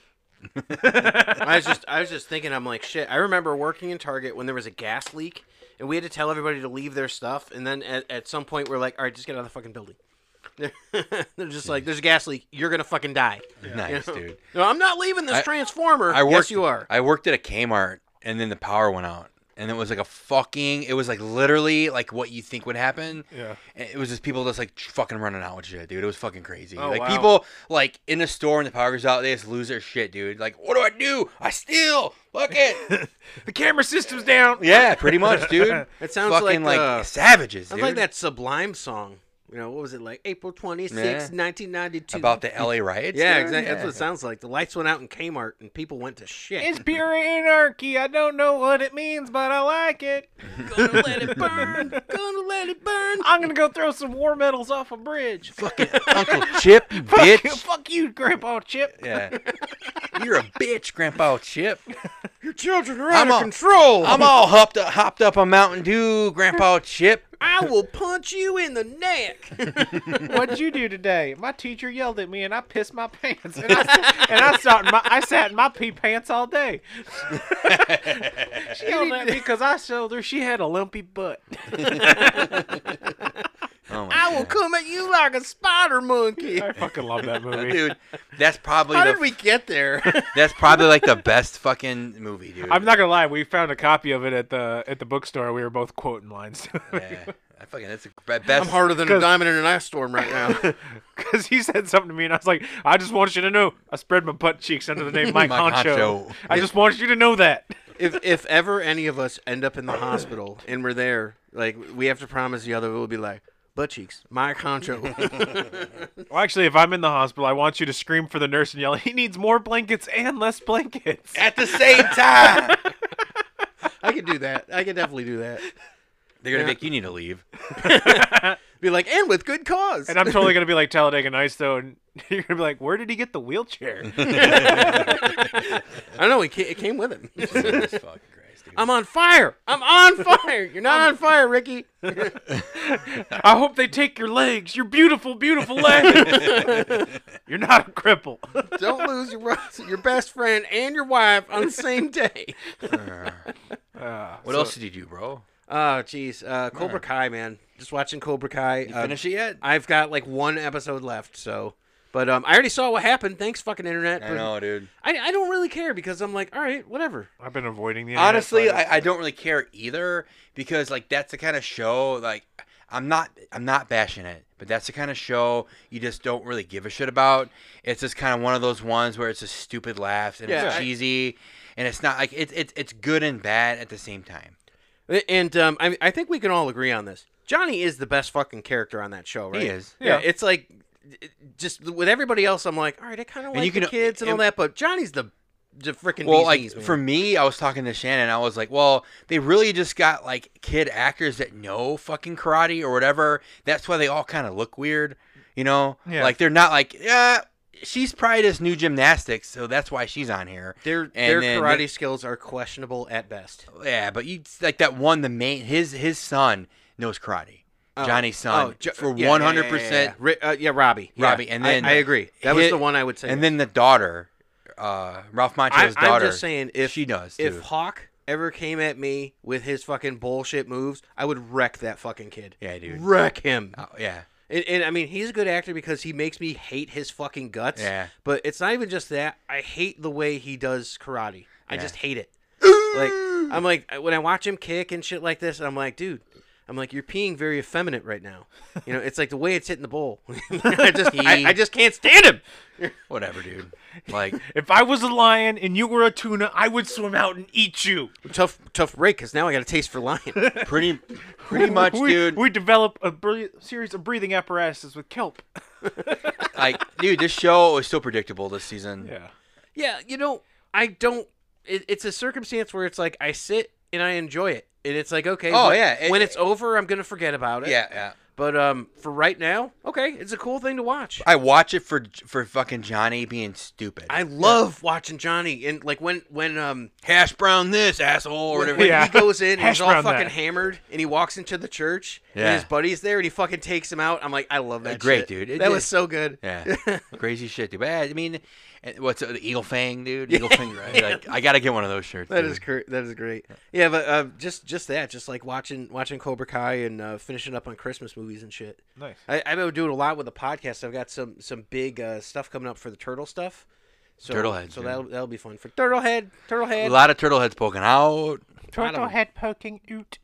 I was just, I was just thinking. I'm like, shit. I remember working in Target when there was a gas leak, and we had to tell everybody to leave their stuff. And then at, at some point, we're like, all right, just get out of the fucking building. They're just like, there's a gas leak. You're gonna fucking die. Nice, You know? dude. No, I'm not leaving this I- transformer. I worked. Yes, you are. I worked at a Kmart, and then the power went out, and it was like a fucking. It was like literally like what you think would happen. Yeah. And it was just people just like fucking running out with shit, dude. It was fucking crazy. Oh, like wow. people like in a store and the power goes out, they just lose their shit, dude. Like, what do I do? I steal. Look it. The camera system's down. Yeah, pretty much, dude. It sounds fucking like, like uh, savages, Sounds dude. like that Sublime song. You know, what was it like? April twenty-sixth, Yeah. nineteen ninety-two. About the L A riots. Yeah, dude? exactly. That's Yeah. what it sounds like. The lights went out in Kmart and people went to shit. It's pure anarchy. I don't know what it means, but I like it. Gonna let it burn. Gonna let it burn. I'm gonna go throw some war medals off a bridge. Fucking Uncle Chip, you Fuck bitch. you, fuck you, Grandpa Chip. Yeah. You're a bitch, Grandpa Chip. Your children are I'm out of all- control. I'm all hopped up, hopped up on Mountain Dew, Grandpa Chip. I will punch you in the neck. What'd you do today? My teacher yelled at me, and I pissed my pants. And I, and I sat in my I sat in my pee pants all day. She yelled at me because I showed her she had a lumpy butt. Oh my I will God. come at you like a spider monkey. I fucking love that movie. Dude, that's probably How the, did we get there? that's probably like the best fucking movie, dude. I'm not gonna lie. We found a copy of it at the at the bookstore. We were both quoting lines. Yeah. I fucking that's the best. I'm harder than a 'cause- diamond in an ice storm right now. Because he said something to me, and I was like, I just want you to know, I spread my butt cheeks under the name Mike, Mike Honcho. Honcho. I just want you to know that. if if ever any of us end up in the hospital and we're there, like we have to promise the other, we'll be like, butt cheeks, Mike Honcho. Well, actually, if I'm in the hospital, I want you to scream for the nurse and yell, he needs more blankets and less blankets. At the same time. I could do that. I could definitely do that. They're gonna Yeah. make you need to leave. Be like, and with good cause. And I'm totally going to be like Talladega Nights, though, and you're going to be like, where did he get the wheelchair? I don't know. It ca- it came with him. Jesus fucking Christ, dude. I'm on fire. I'm on fire. You're not on fire, Ricky. I hope they take your legs, your beautiful, beautiful legs. You're not a cripple. Don't lose your your best friend and your wife on the same day. Uh, What else did you do, bro? Oh, jeez. Uh, Cobra Kai, man. Just watching Cobra Kai. You Uh, finish it yet? I've got like one episode left, so. But um, I already saw what happened. Thanks, fucking internet. I but know, dude. I, I don't really care because I'm like, all right, whatever. I've been avoiding the internet, Honestly, so I- I, I don't really care either because like that's the kind of show like I'm not I'm not bashing it, but that's the kind of show you just don't really give a shit about. It's just kind of one of those ones where it's just stupid laughs and Yeah, it's I- cheesy, and it's not like it's it's it's good and bad at the same time. And um, I, I think we can all agree on this. Johnny is the best fucking character on that show, right? He is. Yeah, Yeah. it's like, it- just with everybody else, I'm like, all right, I kind of And like you the can- kids and all and- that, but Johnny's the, the freaking Well, bee's like knees, man. for me, I was talking to Shannon. I was like, well, they really just got like kid actors that know fucking karate or whatever. That's why they all kind of look weird, you know? Yeah. Like they're not like, yeah, she's probably just new gymnastics, so that's why she's on here. Their And their then karate they- skills are questionable at best. Yeah, but you like that one. The main his his son knows karate. Johnny's son Oh, Jo- for yeah, one yeah, hundred yeah, percent. yeah, yeah. Ri- uh, yeah, Robbie. Yeah, Robbie, and then I, I agree. That was hit- the one I would say. And then the daughter, uh, Ralph I, Macchio's I'm daughter. just saying, if she does if too. Hawk ever came at me with his fucking bullshit moves, I would wreck that fucking kid. Yeah, dude. Wreck him. Oh, yeah. And, and I mean, he's a good actor because he makes me hate his fucking guts. Yeah. But it's not even just that. I hate the way he does karate. I Yeah. just hate it. Like, I'm like, when I watch him kick and shit like this, I'm like, dude, I'm like, you're peeing very effeminate right now. You know, it's like the way it's hitting the bowl. I just, I, I just can't stand him. Whatever, dude. Like, if I was a lion and you were a tuna, I would swim out and eat you. Tough, tough break because now I got a taste for lion. pretty, pretty much, we, dude. We develop a br- series of breathing apparatuses with kelp. Like, dude, this show is so predictable this season. Yeah. Yeah, you know, I don't. It, it's a circumstance where it's like I sit and I enjoy it, and it's like okay. Oh, when, yeah, it- when it's over, I'm gonna forget about it. Yeah, yeah. But um, for right now, okay, it's a cool thing to watch. I watch it for for fucking Johnny being stupid. I love watching Johnny, and like when when um hash brown this asshole or when, whatever. when Yeah. he goes in, and Hash he's all brown fucking that. hammered, and he walks into the church, Yeah. and his buddy's there, and he fucking takes him out. I'm like, I love that. Great, shit. dude. It that did- was so good. Yeah, crazy shit, dude. But yeah, I mean, and what's it, the Eagle Fang, dude? Eagle Fang, right? Like, I gotta get one of those shirts. That dude. is cr- that is great. Yeah, but uh, just just that, just like watching watching Cobra Kai and uh, finishing up on Christmas movies and shit. Nice. I, I've been doing a lot with the podcast. I've got some some big uh, stuff coming up for the turtle stuff. So, Turtlehead, So dude. that'll that'll be fun for Turtlehead. Turtlehead. A lot of turtle heads poking out. Turtle head poking out.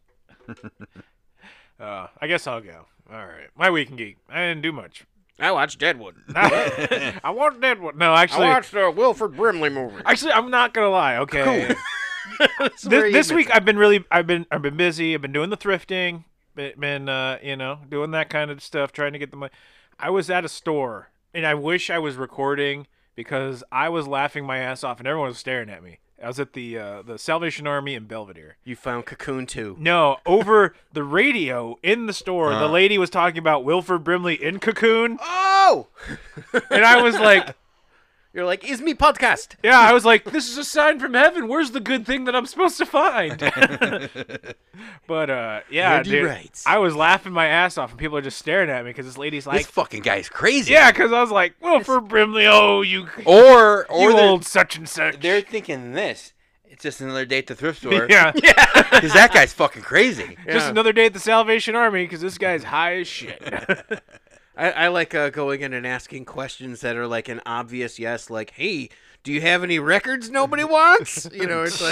uh, I guess I'll go. All right. My week in geek. I didn't do much. I watched Deadwood. I watched Deadwood. No, actually, I watched the Wilford Brimley movie. actually, I'm not gonna lie. Okay. That's where this you this admit week that. I've been really I've been I've been busy. I've been doing the thrifting. Been, been uh, you know doing that kind of stuff, trying to get the money. I was at a store and I wish I was recording because I was laughing my ass off and everyone was staring at me. I was at the uh, the Salvation Army in Belvedere. You found Cocoon two. No, over the radio in the store, the lady was talking about Wilford Brimley in Cocoon, Oh, and I was like, you're like, is me podcast. yeah, I was like, this is a sign from heaven. Where's the good thing that I'm supposed to find? But uh, yeah, Randy dude, writes. I was laughing my ass off, and people are just staring at me because this lady's This like, fucking guy's crazy. yeah, because I was like, Wilford Brimley, oh you, Or or you they're, old such and such. they're thinking this. It's just another day at the thrift store. yeah, Because that guy's fucking crazy. just Yeah. another day at the Salvation Army because this guy's high as shit. I, I like uh, going in and asking questions that are like an obvious yes, like, hey, do you have any records nobody wants? You know, it's like,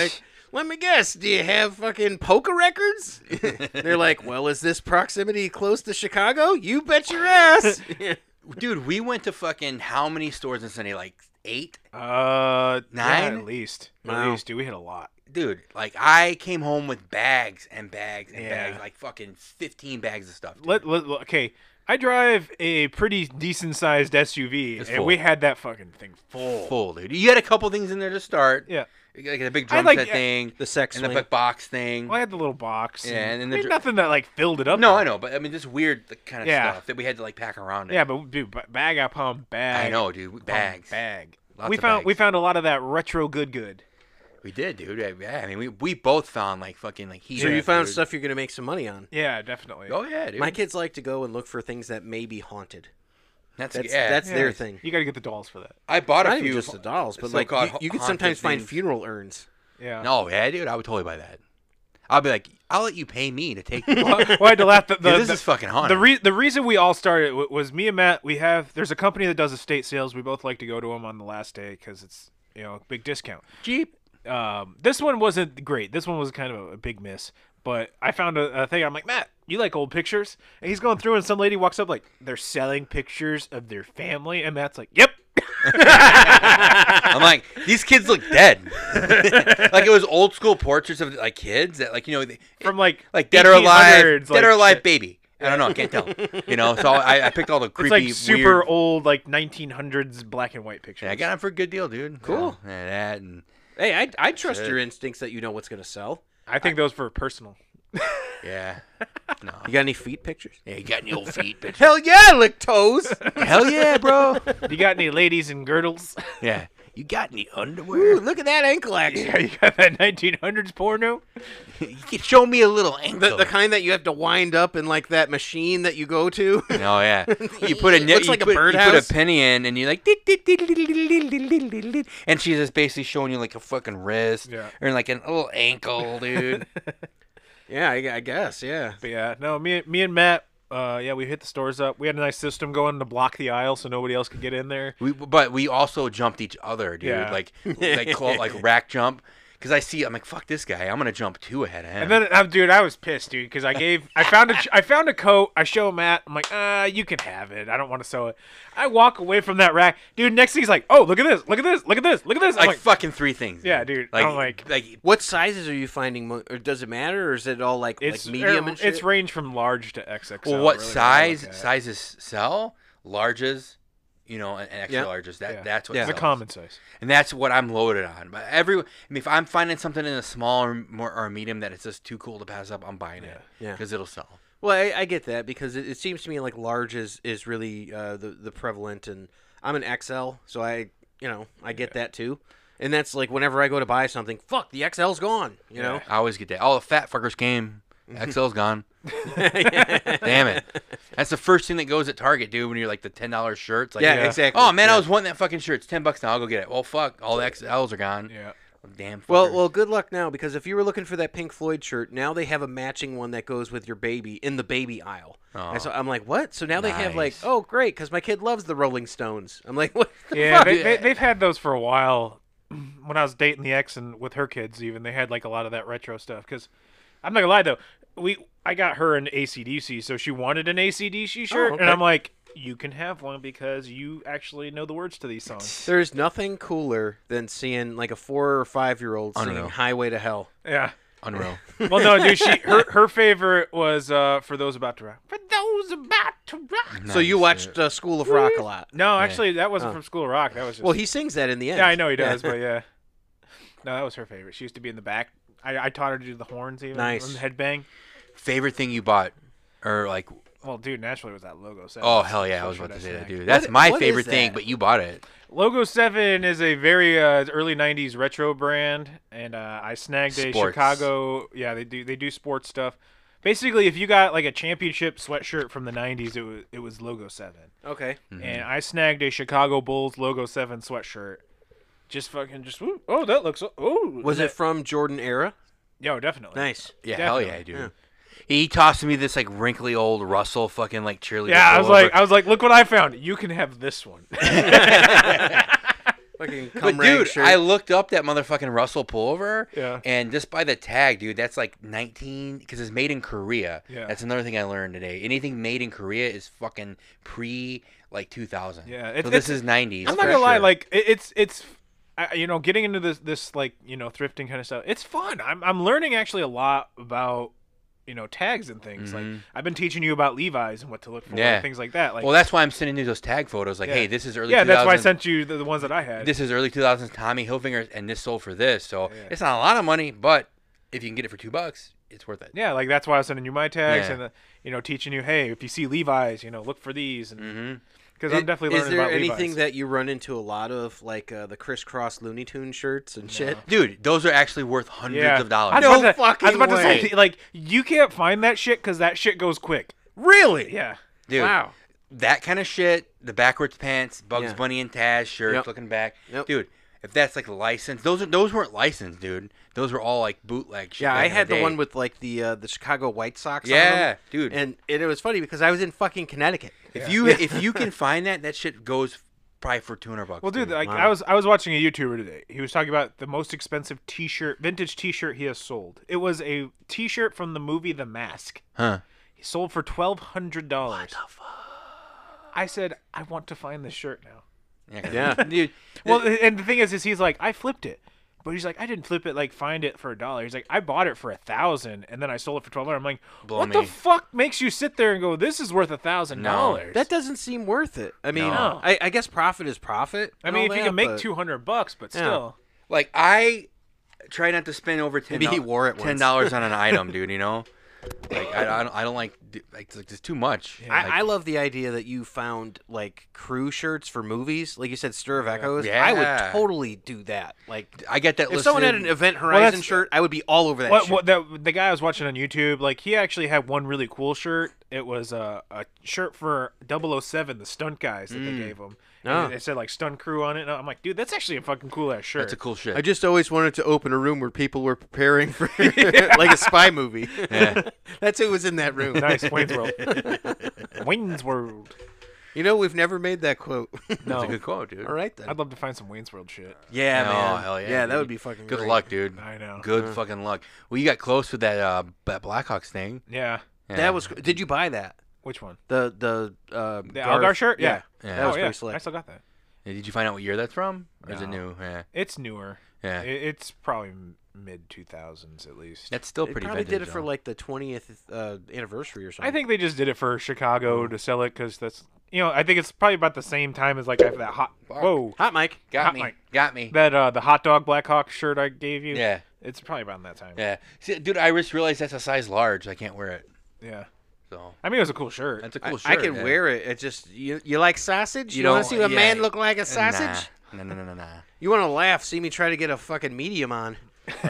let me guess, do you have fucking polka records? They're like, well, is this proximity close to Chicago? You bet your ass. Dude, we went to fucking how many stores in Sunday? Like eight? Uh, Nine? yeah, at least. Wow. At least, dude. We hit a lot. Dude, like I came home with bags and bags and Yeah. bags, like fucking fifteen bags of stuff. Dude. Let, let, okay, I drive a pretty decent sized S U V, It's and full. we had that fucking thing full. Full, dude. You had a couple things in there to start. Yeah. Like a big I drum like- set thing, The sex and the swing. big box thing. Well, I had the little box. Yeah, and then I the mean, dr- nothing that like filled it up. No, though. I know, but I mean, just weird kind of Yeah. stuff that we had to like pack around. It. Yeah, but dude, ba- bag upon bag. I know, dude. upon Bags. Bag. Lots we of found we bags. found a lot of that retro good good. We did, dude. Yeah, I mean, we we both found like fucking like heat. So you found dude. stuff you're gonna make some money on. Yeah, definitely. Oh yeah, dude. My kids like to go and look for things that may be haunted. that's That's yeah, that's Yeah, their thing. You got to get the dolls for that. I bought a Not few. even just the dolls, but like so-called you, you can haunted sometimes find things. funeral urns. Yeah. No, yeah, dude. I would totally buy that. I'll be like, I'll let you pay me to take. well, well, I had to laugh. The, the, Dude, this the- is fucking haunted. The, re- the reason we all started w- was me and Matt. We have there's a company that does estate sales. We both like to go to them on the last day because it's you know a big discount. Jeep. Um, this one wasn't great. This one was kind of a, a big miss. But I found a, a thing. I'm like, Matt, you like old pictures? And he's going through, and some lady walks up like, they're selling pictures of their family, and Matt's like, yep. I'm like, these kids look dead. Like it was old school portraits of like kids that like you know they, From like like dead or alive, eighteen dead hundreds, like, or alive shit. baby. I don't know, I can't tell. You know, so I, I picked all the It's creepy, like super weird. old, like nineteen hundreds black and white pictures. Yeah, I got them for a good deal, dude. Cool. Yeah, and that and Hey, I I trust Shit. your instincts that you know what's gonna sell. I think those for personal. yeah. No. You got any feet pictures? Yeah, you got any old feet, bitch? Hell yeah, lick toes. Hell yeah, bro. You got any ladies in girdles? Yeah. You got any underwear? Ooh, look at that ankle action. Yeah, you got that nineteen hundreds porno? You can show me a little ankle. The, the kind that you have to wind up in like that machine that you go to. Oh yeah, you put a It ni- looks you like a put, you birdhouse. put a penny in, and you're like, "Dit, dit, dit, dit, dit, dit, dit, dit, dit, dit," and she's just basically showing you like a fucking wrist Yeah. or like an little ankle, dude. Yeah, I, I guess. Yeah. But yeah, no, me, me and Matt, uh, yeah, we hit the stores up. We had a nice system going to block the aisle so nobody else could get in there. We, but we also jumped each other, dude. Yeah. Like, like, clo- like rack jump. Because I see, I'm like, fuck this guy. I'm gonna jump two ahead of him. And then, uh, dude, I was pissed, dude, because I gave, I found a, I found a coat. I show Matt. I'm like, uh, you can have it. I don't want to sew it. I walk away from that rack, dude. Next thing he's like, oh, look at this, look at this, look at this, look at this. I'm like, like, fucking three things. Yeah, dude. Like, I'm like- like What sizes are you finding? Mo- or does it matter, or is it all like it's like medium er, and shit? it's range from large to X X L. well, what really, when I size look at it. sizes sell? Larges, you know, and, and extra Yeah. larges. That Yeah. that's what Yeah. The sells. common size. And that's what I'm loaded on. But every, I mean, if I'm finding something in a small or, more, or a medium that it's just too cool to pass up, I'm buying it. Yeah. Because it'll sell. Well, I, I get that because it, it seems to me like large is is really uh, the the prevalent, and I'm an X L, so I you know I get that too. And that's like whenever I go to buy something, fuck, the X L's gone. You know. I always get that. Oh, the fat fuckers came. X L's gone. Damn it. That's the first thing that goes at Target, dude, when you're like the ten dollar shirts. Like, Yeah, Yeah. exactly. oh, man, Yeah. I was wanting that fucking shirt. It's ten bucks now. I'll go get it. Well, fuck. All the X L's are gone. Yeah. Damn fuckers. Well, well, good luck now because if you were looking for that Pink Floyd shirt, now they have a matching one that goes with your baby in the baby aisle. Oh. And so I'm like, what? So now they have like, Nice. oh, great, because my kid loves the Rolling Stones. I'm like, what? the Yeah, fuck? they, they, they've had those for a while. When I was dating the ex and with her kids, even they had like a lot of that retro stuff. Because I'm not gonna lie though, we I got her an A C D C, so she wanted an A C D C shirt, okay. and I'm like, you can have one because you actually know the words to these songs. There's nothing cooler than seeing like a four or five year old singing Unreal. "Highway to Hell." Yeah. Unreal. Well, no, dude, she her her favorite was uh for those about to rock. For those about to rock. So you Nice, watched uh, School of Rock a lot. No, actually, that wasn't Oh. from School of Rock. That was just. Well, he sings that in the end. yeah, I know he does, but yeah. No, that was her favorite. She used to be in the back. I, I taught her to do the horns even. Nice. And the headbang. Favorite thing you bought? Or like, Well, dude, naturally it was that Logo seven. oh, hell yeah. I was That's about to what say that, snagged. dude. That's What- my what favorite is thing, that? but you bought it. Logo seven is a very uh, early nineties retro brand, and uh, I snagged a Sports. Chicago. Yeah, they do they do sports stuff. Basically, if you got like a championship sweatshirt from the nineties, it was it was Logo seven, Okay. and I snagged a Chicago Bulls Logo seven sweatshirt. Just fucking just woo. Oh, that looks oh. Was that, it from Jordan era? Yo, definitely. Nice. Yeah, hell yeah, Definitely. dude. Yeah. He tossed me this like wrinkly old Russell fucking like cheerleader. Yeah, I was pullover. like, I was like, look what I found. You can have this one. Fucking But cum rag dude, shirt. I looked up that motherfucking Russell pullover, Yeah. and just by the tag, dude, that's like nineteen because it's made in Korea. Yeah. That's another thing I learned today. Anything made in Korea is fucking pre like two thousand. Yeah, so it's- this it's- is nineties. I'm not for gonna lie, sure. like it, it's it's, I, you know, getting into this this like you know thrifting kind of stuff. It's fun. I'm I'm learning actually a lot about you know tags and things. Like I've been teaching you about Levi's and what to look for, Yeah. and things like that. Like, well, that's why I'm sending you those tag photos. Like, Yeah. hey, this is early. yeah, that's why I two thousands sent you the, the ones that I had. This is early two thousands Tommy Hilfiger, and this sold for this. So Yeah. it's not a lot of money, but if you can get it for two bucks, it's worth it. yeah, like that's why I was sending you my tags Yeah. and the, you know teaching you, hey, if you see Levi's, you know, look for these, and Mm-hmm. because I'm definitely Is learning there about anything Levi's. that you run into a lot of, like uh, the crisscross Looney Tune shirts and shit? Dude, those are actually worth hundreds yeah. of dollars. I was No about to, I was fucking about to way. say, like, you can't find that shit because that shit goes quick. Really? Yeah. Dude, Wow. that kind of shit, the backwards pants, Bugs Yeah. Bunny and Taz shirts, Yep. looking back, Yep. dude. If that's like licensed, those are those weren't licensed, dude. Those were all like bootleg shit. Yeah, back I in had the, day. one with like the uh, the Chicago White Sox. on Yeah, them. dude. And it, it was funny because I was in fucking Connecticut. If you if you can find that, that shit goes probably for two hundred bucks. Well, dude, like Wow. I was I was watching a YouTuber today. He was talking about the most expensive T-shirt, vintage T-shirt he has sold. It was a T-shirt from the movie The Mask. huh? He sold for twelve hundred dollars. What the fuck? I said, I want to find this shirt now. Yeah, 'cause- Yeah. dude. Well, and the thing is, is he's like, I flipped it, but he's like, I didn't flip it. Like, find it for a dollar. He's like, I bought it for a thousand, and then I sold it for twelve dollars. I'm like, Blow what me. the fuck makes you sit there and go, this is worth a thousand dollars? That doesn't seem worth it. I mean, No. I, I guess profit is profit. I and mean, all if you that, can make but- two hundred bucks, but Yeah. still, Like I try not to spend over ten. Maybe he wore it ten once. dollars on an item, dude. You know, like I, I don't I don't like do- like it's, like, it's too much. Yeah. I, Like, I love the idea that you found like crew shirts for movies, like you said, Stir of Echoes. I Yeah. would totally do that. Like, I get that. if listed. someone had an Event Horizon that's- shirt, I would be all over that. What, shit. what the, the guy I was watching on YouTube, like he actually had one really cool shirt. It was a a shirt for double oh seven, the stunt guys that they gave him. And Oh. it, it said like stunt crew on it. And I'm like, dude, that's actually a fucking cool ass shirt. That's a cool shit. I just always wanted to open a room where people were preparing for like a spy movie. Yeah. That's who was in that room. Nice, Wayne's World. Wayne's World. You know, we've never made that quote. That's No, a good quote, dude. All right then. I'd love to find some Wayne's World shit. Yeah, Oh, man. hell yeah, Yeah, that dude. would be fucking Good great. luck, dude. I know. Good fucking luck. Well, you got close with that uh that Blackhawks thing. Yeah. Yeah. That was. Did you buy that? Which one? The the uh, The Algar shirt? Yeah. Yeah. That was oh yeah, pretty slick. I still got that. Yeah, Did you find out what year that's from? Or is it No. new? Yeah. It's newer. Yeah. It, it's probably mid two thousands at least. That's still They pretty probably vintage, did it for though. like the twentieth uh, anniversary or something. I think they just did it for Chicago to sell it because that's you know I think it's probably about the same time as like I have that hot whoa Hot Mike. Got Hot me. mic. Got me. that uh the hot dog Blackhawk shirt I gave you. Yeah. It's probably around that time. Yeah. See, dude, I just realized that's a size large. I can't wear it. Yeah. So I mean, it was a cool shirt. that's a I, cool I shirt. can yeah. wear it. It just you you like sausage? You, You want to don't- see a yeah. man look like a sausage? Nah. No, no, no, no, no. You want to laugh? See me try to get a fucking medium on.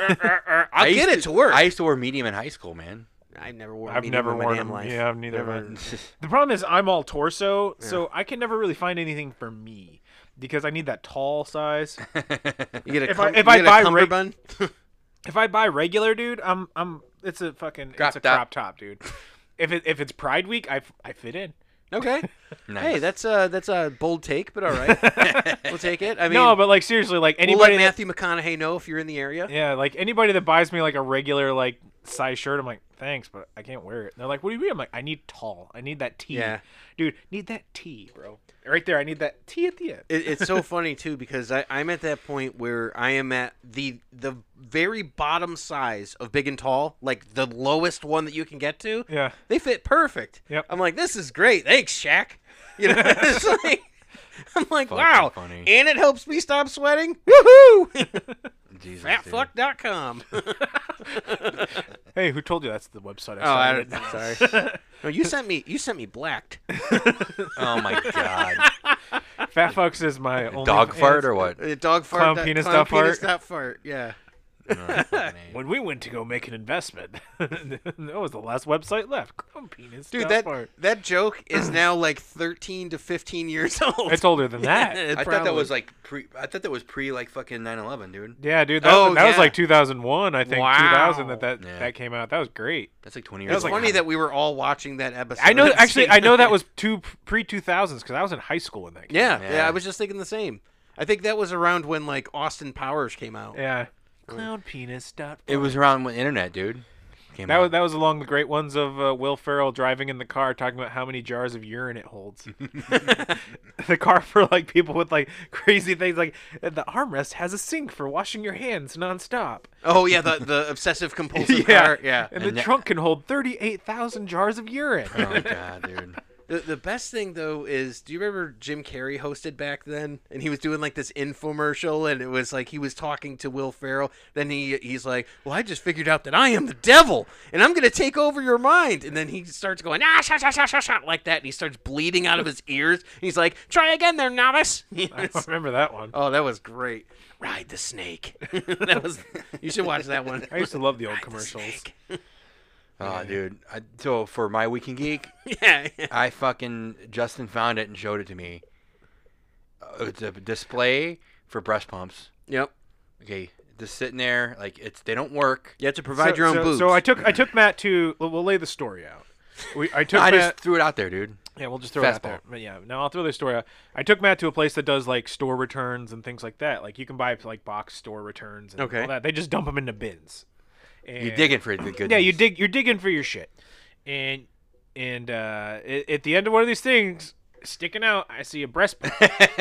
I I'll used get it to work. I used to wear medium in high school, man. I've never worn. I've medium never in my worn damn them. life. Yeah, I've neither. Never. have I. The problem is I'm all torso, so I can never really find anything for me because I need that tall size. You get a If cum- I- if you I get buy a reg- cummerbund. If I buy regular, dude, I'm I'm it's a fucking Crop it's a top. crop top, dude. If it if it's Pride Week, I, f- I fit in. Okay. Nice. Hey, that's a that's a bold take, but all right, we'll take it. I mean, no, but like seriously, like we'll anybody let that, Matthew McConaughey know if you're in the area. yeah, like anybody that buys me like a regular like size shirt, I'm like, thanks, but I can't wear it. And they're like, what do you mean? I'm like, I need tall. I need that T. Yeah. Dude, need that T, bro. Right there, I need that T at the end. It, it's so funny too because I, I'm at that point where I am at the the very bottom size of big and tall, like the lowest one that you can get to. Yeah. They fit perfect. Yep. I'm like, this is great. Thanks, Shaq. You know, it's like I'm like, Fucking wow, funny. and it helps me stop sweating. Woohoo! Jesus, fat dude. fuck dot com. Hey, who told you that's the website? I Oh, I, started? sorry. No, you sent me. You sent me blacked. Oh my god. Fat fucks is my only Dog fart or what? what? Uh, dog fart. Clown dot- penis clown dot penis fart? dot fart. Yeah. No, fucking A. When we went to go make an investment, that was the last website left. Clown penis. Dude, dot that fart. that joke is now like thirteen to fifteen years old. It's older than that. It I thought that probably- was like pre. I thought that was pre like fucking nine eleven, dude. Yeah, dude. That, Oh, that was yeah. like two thousand one, I think. Wow. two thousand that that, Yeah. that came out. That was great. That's like twenty It years. was old. funny that we were all watching that episode. I know. at the Actually, same I know that time. was two pre two thousands because I was in high school when that. Came Yeah, out. yeah, Yeah. I was just thinking the same. I think that was around when like Austin Powers came out. Yeah. Clown penis. Dot It was around when internet, dude. Came That out. was that was along the great ones of uh, Will Ferrell driving in the car, talking about how many jars of urine it holds. The car for like people with like crazy things, like the armrest has a sink for washing your hands nonstop. Oh yeah, the the obsessive compulsive Yeah. car. Yeah. And, And the that- trunk can hold thirty-eight thousand jars of urine. Oh god, dude. The the best thing though is, do you remember Jim Carrey hosted back then, and he was doing like this infomercial, and it was like he was talking to Will Ferrell. Then he he's like, "Well, I just figured out that I am the devil, and I'm gonna take over your mind." And then he starts going ah shot shot shot shot shot like that, and he starts bleeding out of his ears. And he's like, "Try again, there, novice." I don't remember that one. Oh, that was great. Ride the snake. That was. You should watch that one. I used to love the old Ride the commercials. snake. Oh, dude. I, so for my Weekend Geek, Yeah. yeah. I fucking Justin found it and showed it to me. Uh, it's a display for breast pumps. Yep. Okay, just sitting there, like it's they don't work. You have to provide so, your own so, boobs. So I took I took Matt to. We'll, we'll lay the story out. We, I took I Matt. just threw it out there, dude. Yeah, we'll just throw it out Fastball. there. But yeah, no, I'll throw this story out. I took Matt to a place that does like store returns and things like that. Like you can buy like box store returns and Okay. all that. They just dump them into bins. You're And- digging for the good. Yeah, you dig. You're digging for your shit, and and uh, at, at the end of one of these things, sticking out, I see a breast pump,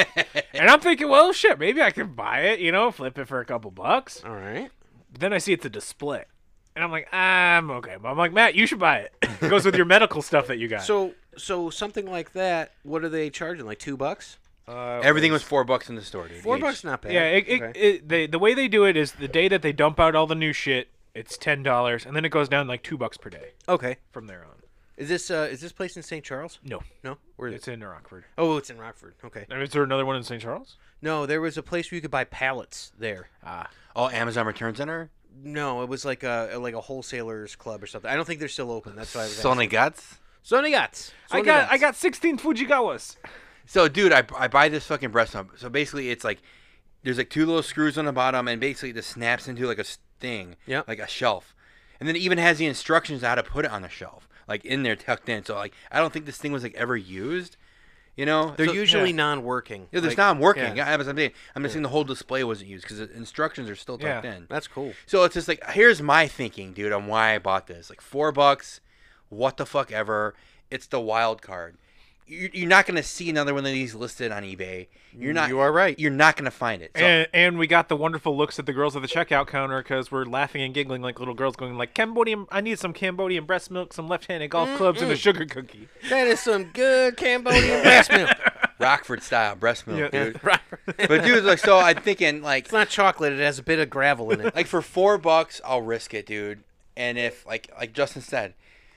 and I'm thinking, well, shit, maybe I can buy it. You know, flip it for a couple bucks. All right. But then I see it's a display, and I'm like, I'm okay. But I'm like, Matt, you should buy it. It goes with your medical stuff that you got. So so something like that. What are they charging? Like two bucks? uh, Everything was four bucks in the store, dude. Four each. bucks, not bad. Yeah, it, it, Okay. it, they, the way they do it is the day that they dump out all the new shit, it's ten dollars, and then it goes down like two bucks per day Okay. from there on. Is this uh is this place in Saint Charles? No, No. Where is it's it? in Rockford. Oh, it's in Rockford. Okay. Is there another one in Saint Charles? No, there was a place where you could buy pallets there. Ah, Oh, Amazon Return Center. No, it was like a like a wholesalers club or something. I don't think they're still open. That's why I was Sony asking. Guts. Sony Guts. I Sony got Guts. I got sixteen Fujigawas. So, dude, I, I buy this fucking breast pump. So basically, it's like there's like two little screws on the bottom, and basically it just snaps into like a s- thing, Yep. like a shelf, and then it even has the instructions how to put it on the shelf, like in there tucked in. So like, I don't think this thing was like ever used, you know. They're So- usually yeah. non-working. Yeah, there's Like, not working. yeah. Yeah, I'm saying, I'm just saying the whole display wasn't used because the instructions are still tucked Yeah. in. That's cool. So it's just like, here's my thinking, dude, on why I bought this. Like four bucks, what the fuck ever. It's the wild card. You- You're not gonna see another one of these listed on eBay. You're not. You are right. You're not gonna find it. So, And, and we got the wonderful looks at the girls at the checkout counter because we're laughing and giggling like little girls going like, Cambodian, I need some Cambodian breast milk, some left-handed golf clubs, and a sugar cookie. That is some good Cambodian breast milk. Rockford style breast milk, Yeah. dude. Right. But dude, like, so I'm thinking like, It's not chocolate. It has a bit of gravel in it. like for four bucks, I'll risk it, dude. And if like like Justin said,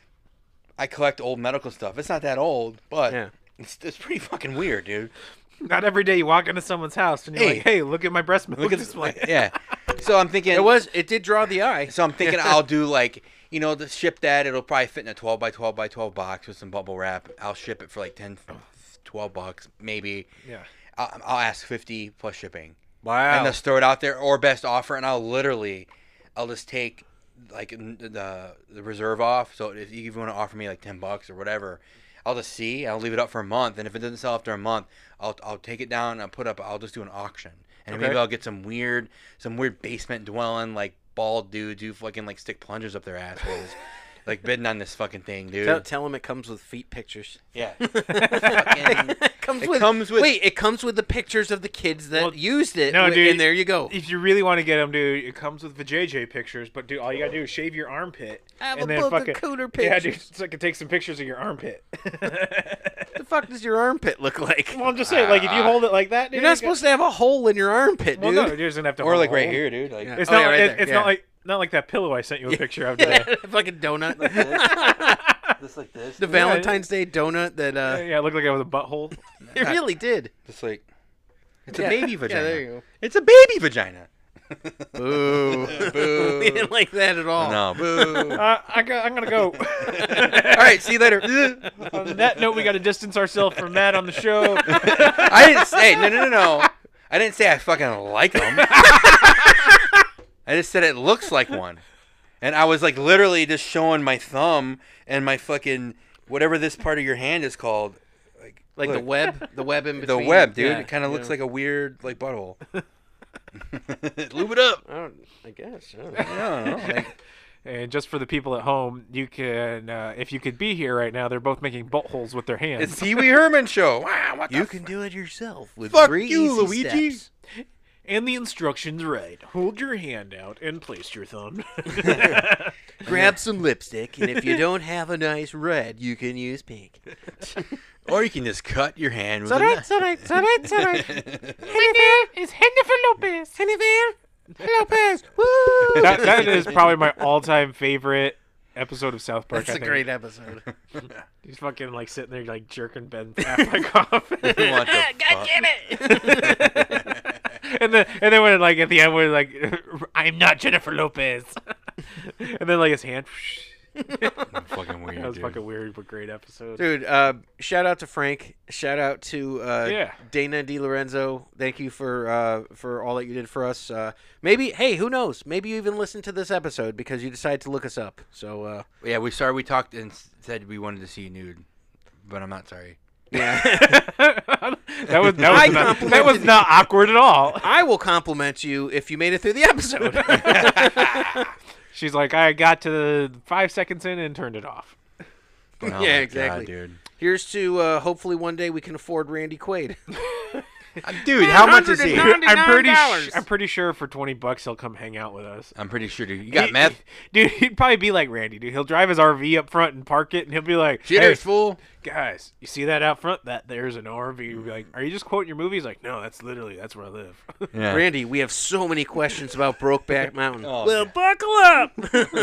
I collect old medical stuff. It's not that old, but Yeah. it's it's pretty fucking weird, dude. Not every day you walk into someone's house and you're Hey. like, hey, look at my breast milk Look at this, display. yeah. So I'm thinking It was. It did draw the eye. So I'm thinking I'll do like, you know, to ship that, it'll probably fit in a twelve by twelve by twelve box with some bubble wrap. I'll ship it for like ten, twelve bucks, maybe. Yeah. I'll, I'll ask fifty plus shipping. Wow. And just throw it out there or best offer, and I'll literally, I'll just take like n- the the reserve off. So if you even want to offer me like ten bucks or whatever, I'll just see. I'll leave it up for a month, and if it doesn't sell after a month, I'll I'll take it down and I'll put up. I'll just do an auction, and Okay. maybe I'll get some weird some weird basement dwelling like bald dudes who fucking like stick plungers up their assholes, like bidding on this fucking thing, dude. Tell, tell him it comes with feet pictures. Yeah. Fucking- It comes It with. comes with- Wait, it comes with the pictures of the kids that Well, used it. no, wi- dude. And there you go. If you really want to get them, dude, it comes with the J J pictures. But dude, all you gotta do is shave your armpit. Have and a then book of fucking cooter Yeah, dude, pictures. so I can take some pictures of your armpit. the fuck does your armpit look like? Well, I'm just saying, like if you hold it like that, dude, You're not supposed to have a hole in your armpit, Well, dude. no, you're just gonna have to. or hold like a right hole. here, dude. Like Yeah. It's Oh, not. yeah, right it- there, it's yeah. not like not like that pillow I sent you a picture of Yeah, today. fucking donut. just like this. The Valentine's Day donut that Yeah, uh, yeah, it looked like I was a butthole. it really did. Just like it's Yeah. a baby Yeah, vagina. there you It's a baby vagina. Boo. Boo. We didn't like that at all. No, boo. Uh, I got, I'm gonna go. All right, see you later. On that note, we got to distance ourselves from Matt on the show. I didn't say no, no, no, no. I didn't say I fucking like them. I just said it looks like one, and I was like literally just showing my thumb and my fucking whatever this part of your hand is called. Like Like the Look. web, the web in The between. web, dude. Yeah, it kind of you looks know. like a weird like butthole. Lube it up. I, don't, I guess. I don't I know. don't know. Like, And just for the people at home, you can, uh, if you could be here right now, they're both making buttholes with their hands. it's Pee Wee Herman show. Wow, what You the can do it yourself with Fuck three you, easy Luigi. steps. And the instructions right. Hold your hand out and place your thumb. Grab some lipstick, and if you don't have a nice red, you can use pink. Or you can just cut your hand with It's a alright, knife. it's alright, it's alright, it's alright. Jennifer, it's Jennifer Lopez. Jennifer Lopez. Woo! That, that is probably my all-time favorite episode of South Park. That's I a think. great episode. He's fucking like sitting there like jerking Ben Affleck off. What the fuck? and then and then when like at the end when like I'm not Jennifer Lopez. And then like his hand. Fucking weird, That was dude. fucking weird, but great episode. Dude, uh, shout out to Frank. Shout out to uh, Yeah. Dana DiLorenzo. Thank you for uh, for all that you did for us. Uh, maybe, hey, who knows? Maybe you even listened to this episode because you decided to look us up. So, uh, Yeah, we sorry we talked and s- said we wanted to see you nude, but I'm not sorry. yeah. That was that I was, not, that complimented was not awkward at all. I will compliment you if you made it through the episode. She's like, I got to five seconds in and turned it off. Oh Yeah, my exactly. God, dude. Here's to uh, hopefully one day we can afford Randy Quaid. Uh, Dude, how much is he? I'm pretty, sh- ninety-nine dollars. I'm pretty sure for twenty bucks he'll come hang out with us. I'm pretty sure, dude. You got He- meth? dude. He'd probably be like Randy, dude. He'll drive his R V up front and park it, and he'll be like, "Hey, Cheers, fool. guys, you see that out front? That there's an R V." You'll be like, "Are you just quoting your movies?" Like, no, that's literally that's where I live. Yeah. Randy, we have so many questions about Brokeback Mountain. Oh, well, God. buckle up.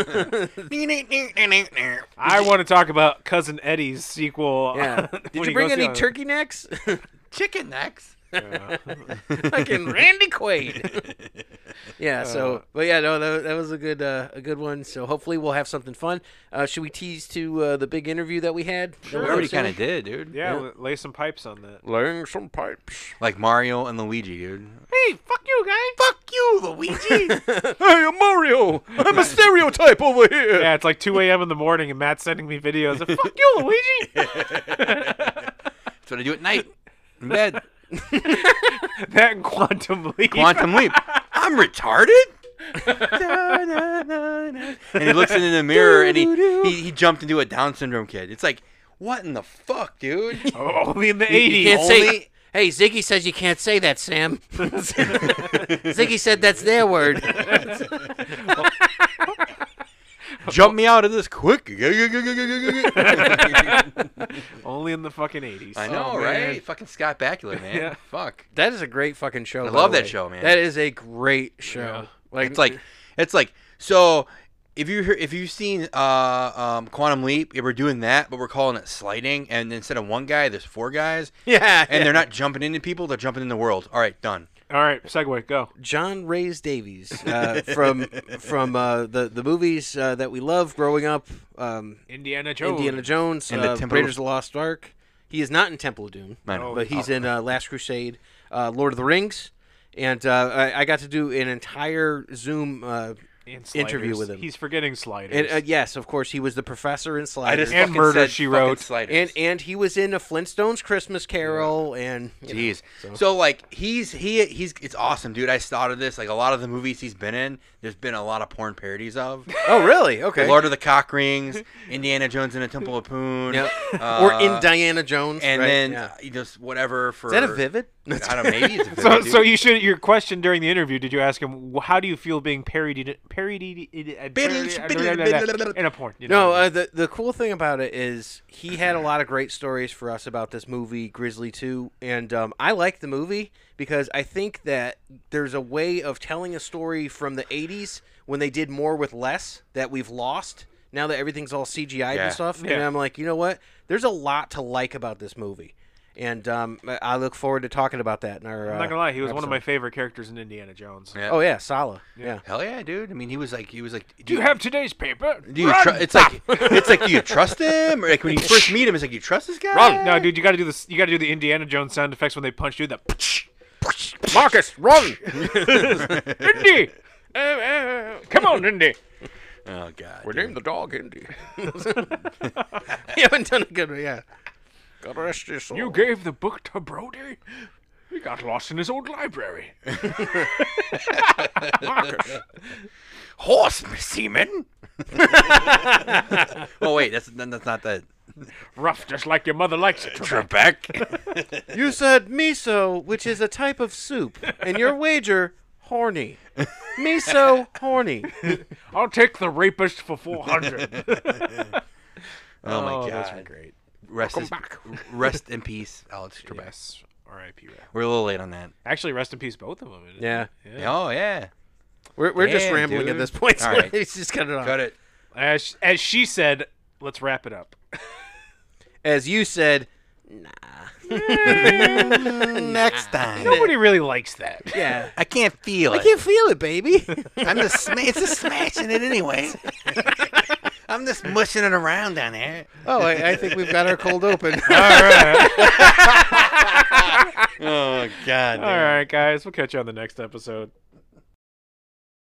I want to talk about Cousin Eddie's sequel. Yeah. when Did he you bring goes any down. turkey necks? Chicken necks. Like in Randy Quaid. Yeah. So, but yeah, no, that, that was a good, uh, a good one. So hopefully we'll have something fun. Uh, should we tease to uh, the big interview that we had? We already kind of did, dude. Yeah, Yeah. l- lay some pipes on that. Laying some pipes. Like Mario and Luigi, dude. Hey, fuck you, guy. Fuck you, Luigi. Hey, I'm Mario. I'm a stereotype over here. Yeah, it's like two a.m. in the morning, and Matt's sending me videos of "fuck you, Luigi." That's what I do at night. In bed. That and Quantum Leap. Quantum leap. I'm retarded? And he looks into the mirror and he, he, he jumped into a Down syndrome kid. It's like, what in the fuck, dude? Oh, only in the You eighties. can't say. Hey, Ziggy says you can't say that, Sam. Ziggy said that's their word. Jump me out of this quick. Only in the fucking eighties. I know, Oh, man. right? Fucking Scott Bakula, man. Yeah. Fuck. That is a great fucking show. I by love the that way. show, man. That is a great show. Yeah. Like It's like, it's like, so if you if you've seen uh, um, Quantum Leap, yeah, we're doing that, but we're calling it sliding, and instead of one guy, there's four guys, yeah, and yeah. they're not jumping into people, they're jumping in the world. All right, done. All right, segue, go. John Rhys Davies uh, from from uh, the the movies uh, that we love growing up. Um, Indiana Jones. Indiana Jones, And the uh, Temple Raiders of- of the Lost Ark. He is not in Temple of Doom, I know. but he's in uh, Last Crusade, uh, Lord of the Rings, and uh, I, I got to do an entire Zoom uh, And interview Sliders. with him. He's forgetting Sliders. and uh, yes, of course, he was the professor in I Sliders, just And fucking Murder, said She fucking Wrote. sliders. and and he was in a Flintstones Christmas Carol, and you know, Jeez. so- So. like he's he he's it's awesome, dude. I thought of this like a lot of the movies he's been in. There's been a lot of porn parodies of oh really? Okay. Lord of the Cock Rings, Indiana Jones and the Temple of Poon, Yep. uh, or in Diana Jones, and right? then Yeah. uh, you just whatever for Is that a Vivid? I don't know. Maybe it's a Vivid. so, dude. so you should. Your question during the interview, did you ask him, "Wh- how do you feel being parodied, parodied, in a porn? You No, know? uh, the the cool thing about it is he had a lot of great stories for us about this movie Grizzly two, and um, I like the movie because I think that there's a way of telling a story from the eighties when they did more with less that we've lost now that everything's all C G I'd Yeah. and stuff. And Yeah. I'm like, you know what? There's a lot to like about this movie, and um, I- I look forward to talking about that in our. I'm not gonna lie, he was one of my episode. favorite characters in Indiana Jones. Yeah. Oh yeah, Sala. Yeah. Hell yeah, dude. I mean, he was like he was like. Do you have today's paper? Do you tru- it's like it's like do you trust him? Or like when you first meet him, it's like do you trust this guy? Run. No, dude, you got to do this. You got to do the Indiana Jones sound effects when they punch you. The Marcus, run! Indy, uh, uh, come on, Indy. Oh god. We dude. named the dog Indy. We haven't done a good one, yeah. God rest his soul. You gave the book to Brody? He got lost in his old library. Marcus. Horse semen. Oh wait, that's that's not that. Rough, just like your mother likes it. Trebek. You said miso, which is a type of soup, and your wager, horny. Miso, horny. I'll take the rapist for four hundred. Oh my Oh, god, those were great. Rest, Welcome is- back. rest in peace, Alex Trebek. Yes. R I P We're a little late on that. Actually, rest in peace, both of them. isn't it? Yeah. Yeah. Oh yeah, We're, we're just Damn, rambling dude. at this point. So All right. Let's just cut it off. cut it. As, as she said, let's wrap it up. As you said, Next time. Nobody really likes that. yeah. I can't feel I it. can't feel it, baby. I'm just sma- it's just smashing it anyway. I'm just mushing it around down there. Oh, I, I think we've got our cold open. All right. Oh god. All right, guys. We'll catch you on the next episode.